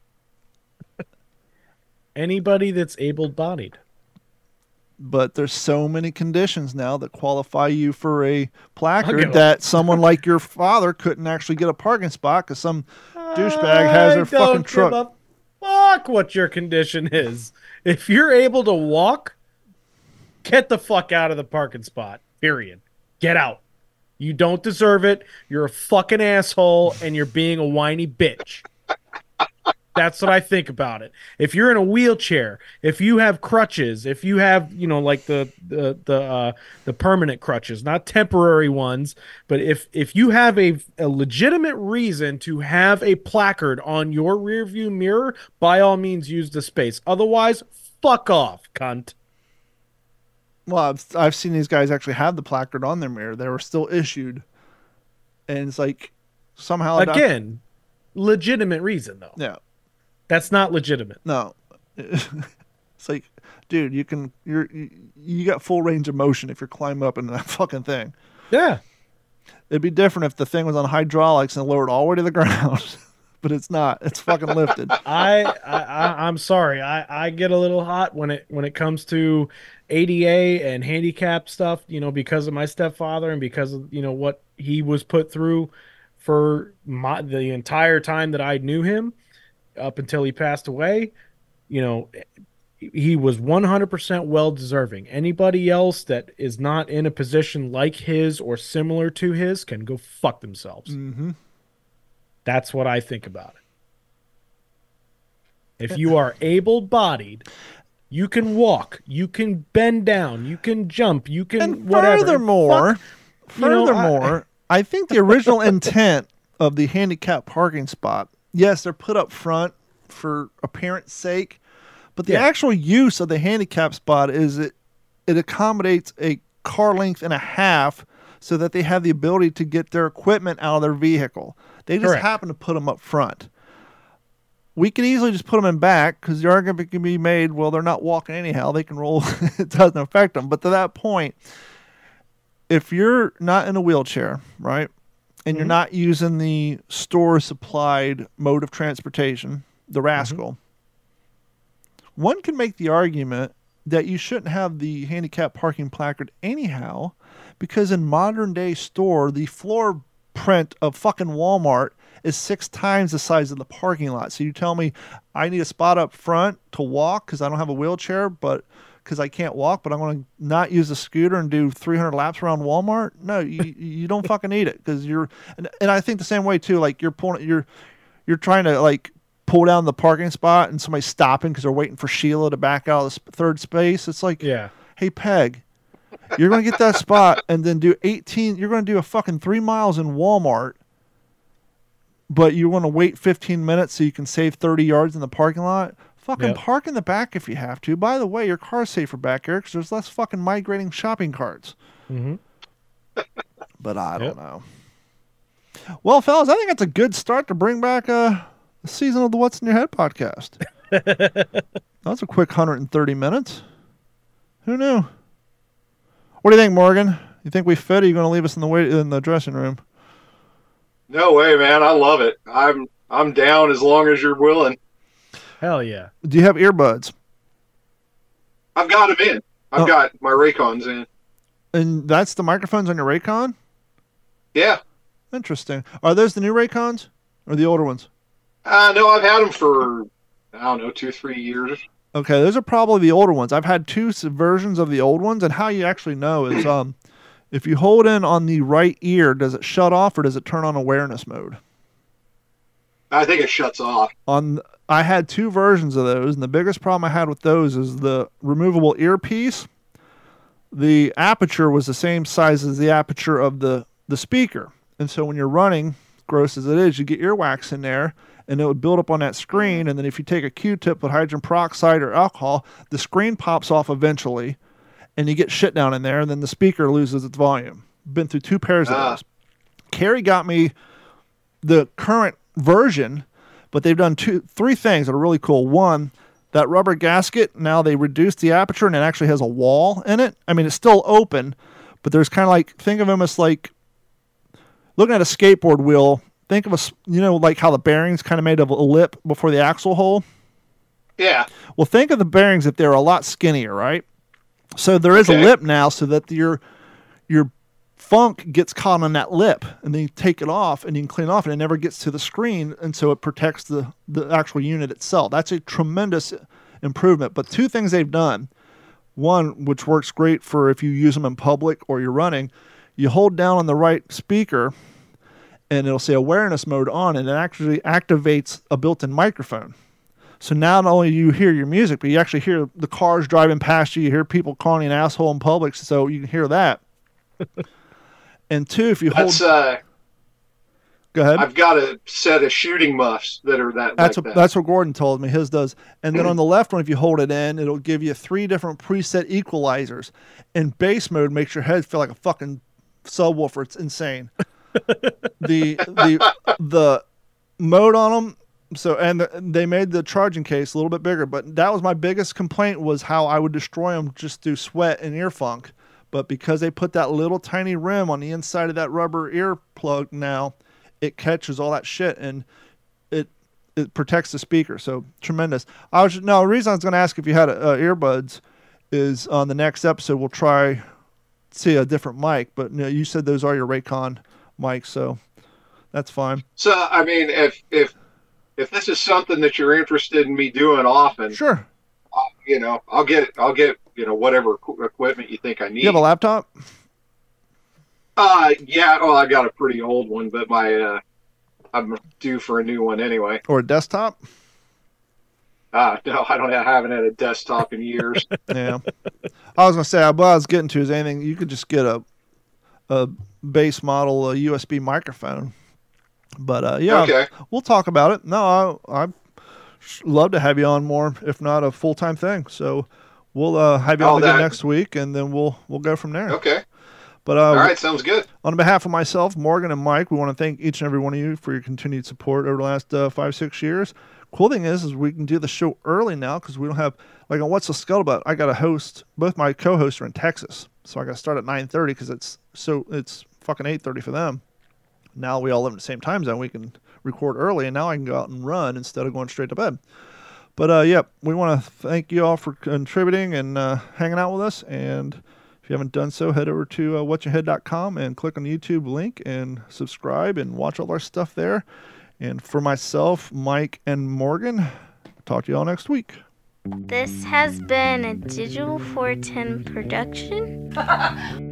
Anybody that's able-bodied. But there's so many conditions now that qualify you for a give placard a- that someone like your father couldn't actually get a parking spot because some douchebag has their I fucking don't truck. give a fuck what your condition is. If you're able to walk, get the fuck out of the parking spot. Period. Get out. You don't deserve it. You're a fucking asshole, and you're being a whiny bitch. That's what I think about it. If you're in a wheelchair, if you have crutches, if you have, you know, like the the the uh, the permanent crutches, not temporary ones, but if if you have a, a legitimate reason to have a placard on your rearview mirror, by all means use the space. Otherwise, fuck off, cunt. Well, I've, I've seen these guys actually have the placard on their mirror. They were still issued. And it's like, somehow... Again, legitimate reason, though. Yeah. That's not legitimate. No. It's like, dude, you can... You're, you you got full range of motion if you're climbing up into that fucking thing. Yeah. It'd be different if the thing was on hydraulics and lowered all the way to the ground. But it's not. It's fucking lifted. I, I, I I'm sorry. I, I get a little hot when it when it comes to A D A and handicap stuff, you know, because of my stepfather and because of, you know, what he was put through for my the entire time that I knew him up until he passed away. You know, he was one hundred percent well deserving. Anybody else that is not in a position like his or similar to his can go fuck themselves. Mm-hmm. That's what I think about it. If you are able-bodied, you can walk, you can bend down, you can jump, you can And whatever. furthermore, Fuck, you know, furthermore, I, I think the original intent of the handicap parking spot, yes, they're put up front for appearance sake, but the Yeah. actual use of the handicap spot is it it accommodates a car length and a half so that they have the ability to get their equipment out of their vehicle. They just Correct. happen to put them up front. We could easily just put them in back because the argument can be made, well, they're not walking anyhow. They can roll. It doesn't affect them. But to that point, if you're not in a wheelchair, right, and you're not using the store-supplied mode of transportation, the Rascal, one can make the argument that you shouldn't have the handicap parking placard anyhow because in modern-day store, the floor print of fucking Walmart is six times the size of the parking lot. So you tell me I need a spot up front to walk because I don't have a wheelchair, but because I can't walk, but I'm going to not use a scooter and do three hundred laps around Walmart? No, you you don't fucking need it because you're and, and I think the same way too. Like you're pulling, you're you're trying to like pull down the parking spot and somebody's stopping because they're waiting for Sheila to back out of the sp- third space. It's like, Yeah. hey Peg, you're going to get that spot and then do eighteen. You're going to do a fucking three miles in Walmart, but you want to wait fifteen minutes so you can save thirty yards in the parking lot. Fucking Yep. park in the back if you have to. By the way, your car's safer back here because there's less fucking migrating shopping carts. Mm-hmm. But I don't Yep. know. Well, fellas, I think that's a good start to bring back a, a season of the What's in Your Head podcast. That's a quick one hundred thirty minutes. Who knew? What do you think, Morgan? You think we fit? Or are you going to leave us in the wait in the dressing room? No way, man. I love it. I'm I'm down as long as you're willing. Hell yeah. Do you have earbuds? I've got them in. I've Oh. got my Raycons in. And that's the microphones on your Raycon? Yeah. Interesting. Are those the new Raycons or the older ones? Uh, no, I've had them for, I don't know, two, three years. Okay, those are probably the older ones. I've had two s- versions of the old ones, and how you actually know is um, if you hold in on the right ear, does it shut off or does it turn on awareness mode? I think it shuts off. On I had two versions of those, and the biggest problem I had with those is the removable earpiece. The aperture was the same size as the aperture of the, the speaker. And so when you're running gross as it is, you get earwax in there, and it would build up on that screen. And then if you take a Q-tip with hydrogen peroxide or alcohol, the screen pops off eventually, and you get shit down in there, and then the speaker loses its volume. Been through two pairs Ah. of those. Carrie got me the current version, but they've done two, three things that are really cool. One, that rubber gasket, now they reduced the aperture, and it actually has a wall in it. I mean, it's still open, but there's kind of like, think of them as like, looking at a skateboard wheel, think of a, s- you know, like how the bearings kind of made of a lip before the axle hole. Yeah. Well, think of the bearings if they're a lot skinnier, right? So there is Okay. a lip now, so that your your funk gets caught on that lip, and then you take it off, and you can clean it off, and it never gets to the screen, and so it protects the the actual unit itself. That's a tremendous improvement. But two things they've done. One, which works great for if you use them in public or you're running, you hold down on the right speaker, and it'll say awareness mode on, and it actually activates a built-in microphone. So not only do you hear your music, but you actually hear the cars driving past you. You hear people calling you an asshole in public, so you can hear that. And two, if you hold, That's uh go ahead. I've got a set of shooting muffs that are that That's like what that. that's what Gordon told me. His does. And then on the left one, if you hold it in, it'll give you three different preset equalizers. In bass mode, makes your head feel like a fucking subwoofer. It's insane. the the the mode on them. So and the, they made the charging case a little bit bigger, but that was my biggest complaint, was how I would destroy them just through sweat and ear funk. But because they put that little tiny rim on the inside of that rubber ear plug now, it catches all that shit and it it protects the speaker. So tremendous. I was no the reason I was going to ask if you had uh, earbuds is on the next episode we'll try see a different mic. But you know, you said those are your Raycon mics, so that's fine. So I mean, if if if this is something that you're interested in me doing often, Sure. I'll, you know, I'll get I'll get you know whatever equ- equipment you think I need. You have a laptop? Uh, yeah. Oh, I got a pretty old one, but my uh, I'm due for a new one anyway. Or a desktop? Uh, no, I don't. I haven't had a desktop in years. Yeah. I was gonna say, what I was getting to is anything you could just get a a base model a U S B microphone. But uh, yeah, Okay. we'll talk about it. No, I I love to have you on more, if not a full time thing. So we'll uh, have you Oh, on again that- next week, and then we'll we'll go from there. Okay. But uh, All right. Sounds good. on behalf of myself, Morgan, and Mike, we want to thank each and every one of you for your continued support over the last uh, five, six years. Cool thing is, is we can do the show early now because we don't have, like on What's the Scuttlebutt, I got a host, both my co-hosts are in Texas. So I got to start at nine thirty because it's so it's fucking eight thirty for them. Now we all live in the same time zone. We can record early, and now I can go out and run instead of going straight to bed. But, uh, yeah, we want to thank you all for contributing and uh, hanging out with us. And if you haven't done so, head over to uh, what's your head dot com and click on the YouTube link and subscribe and watch all our stuff there. And for myself, Mike, and Morgan, talk to you all next week. This has been a Digital four ten production.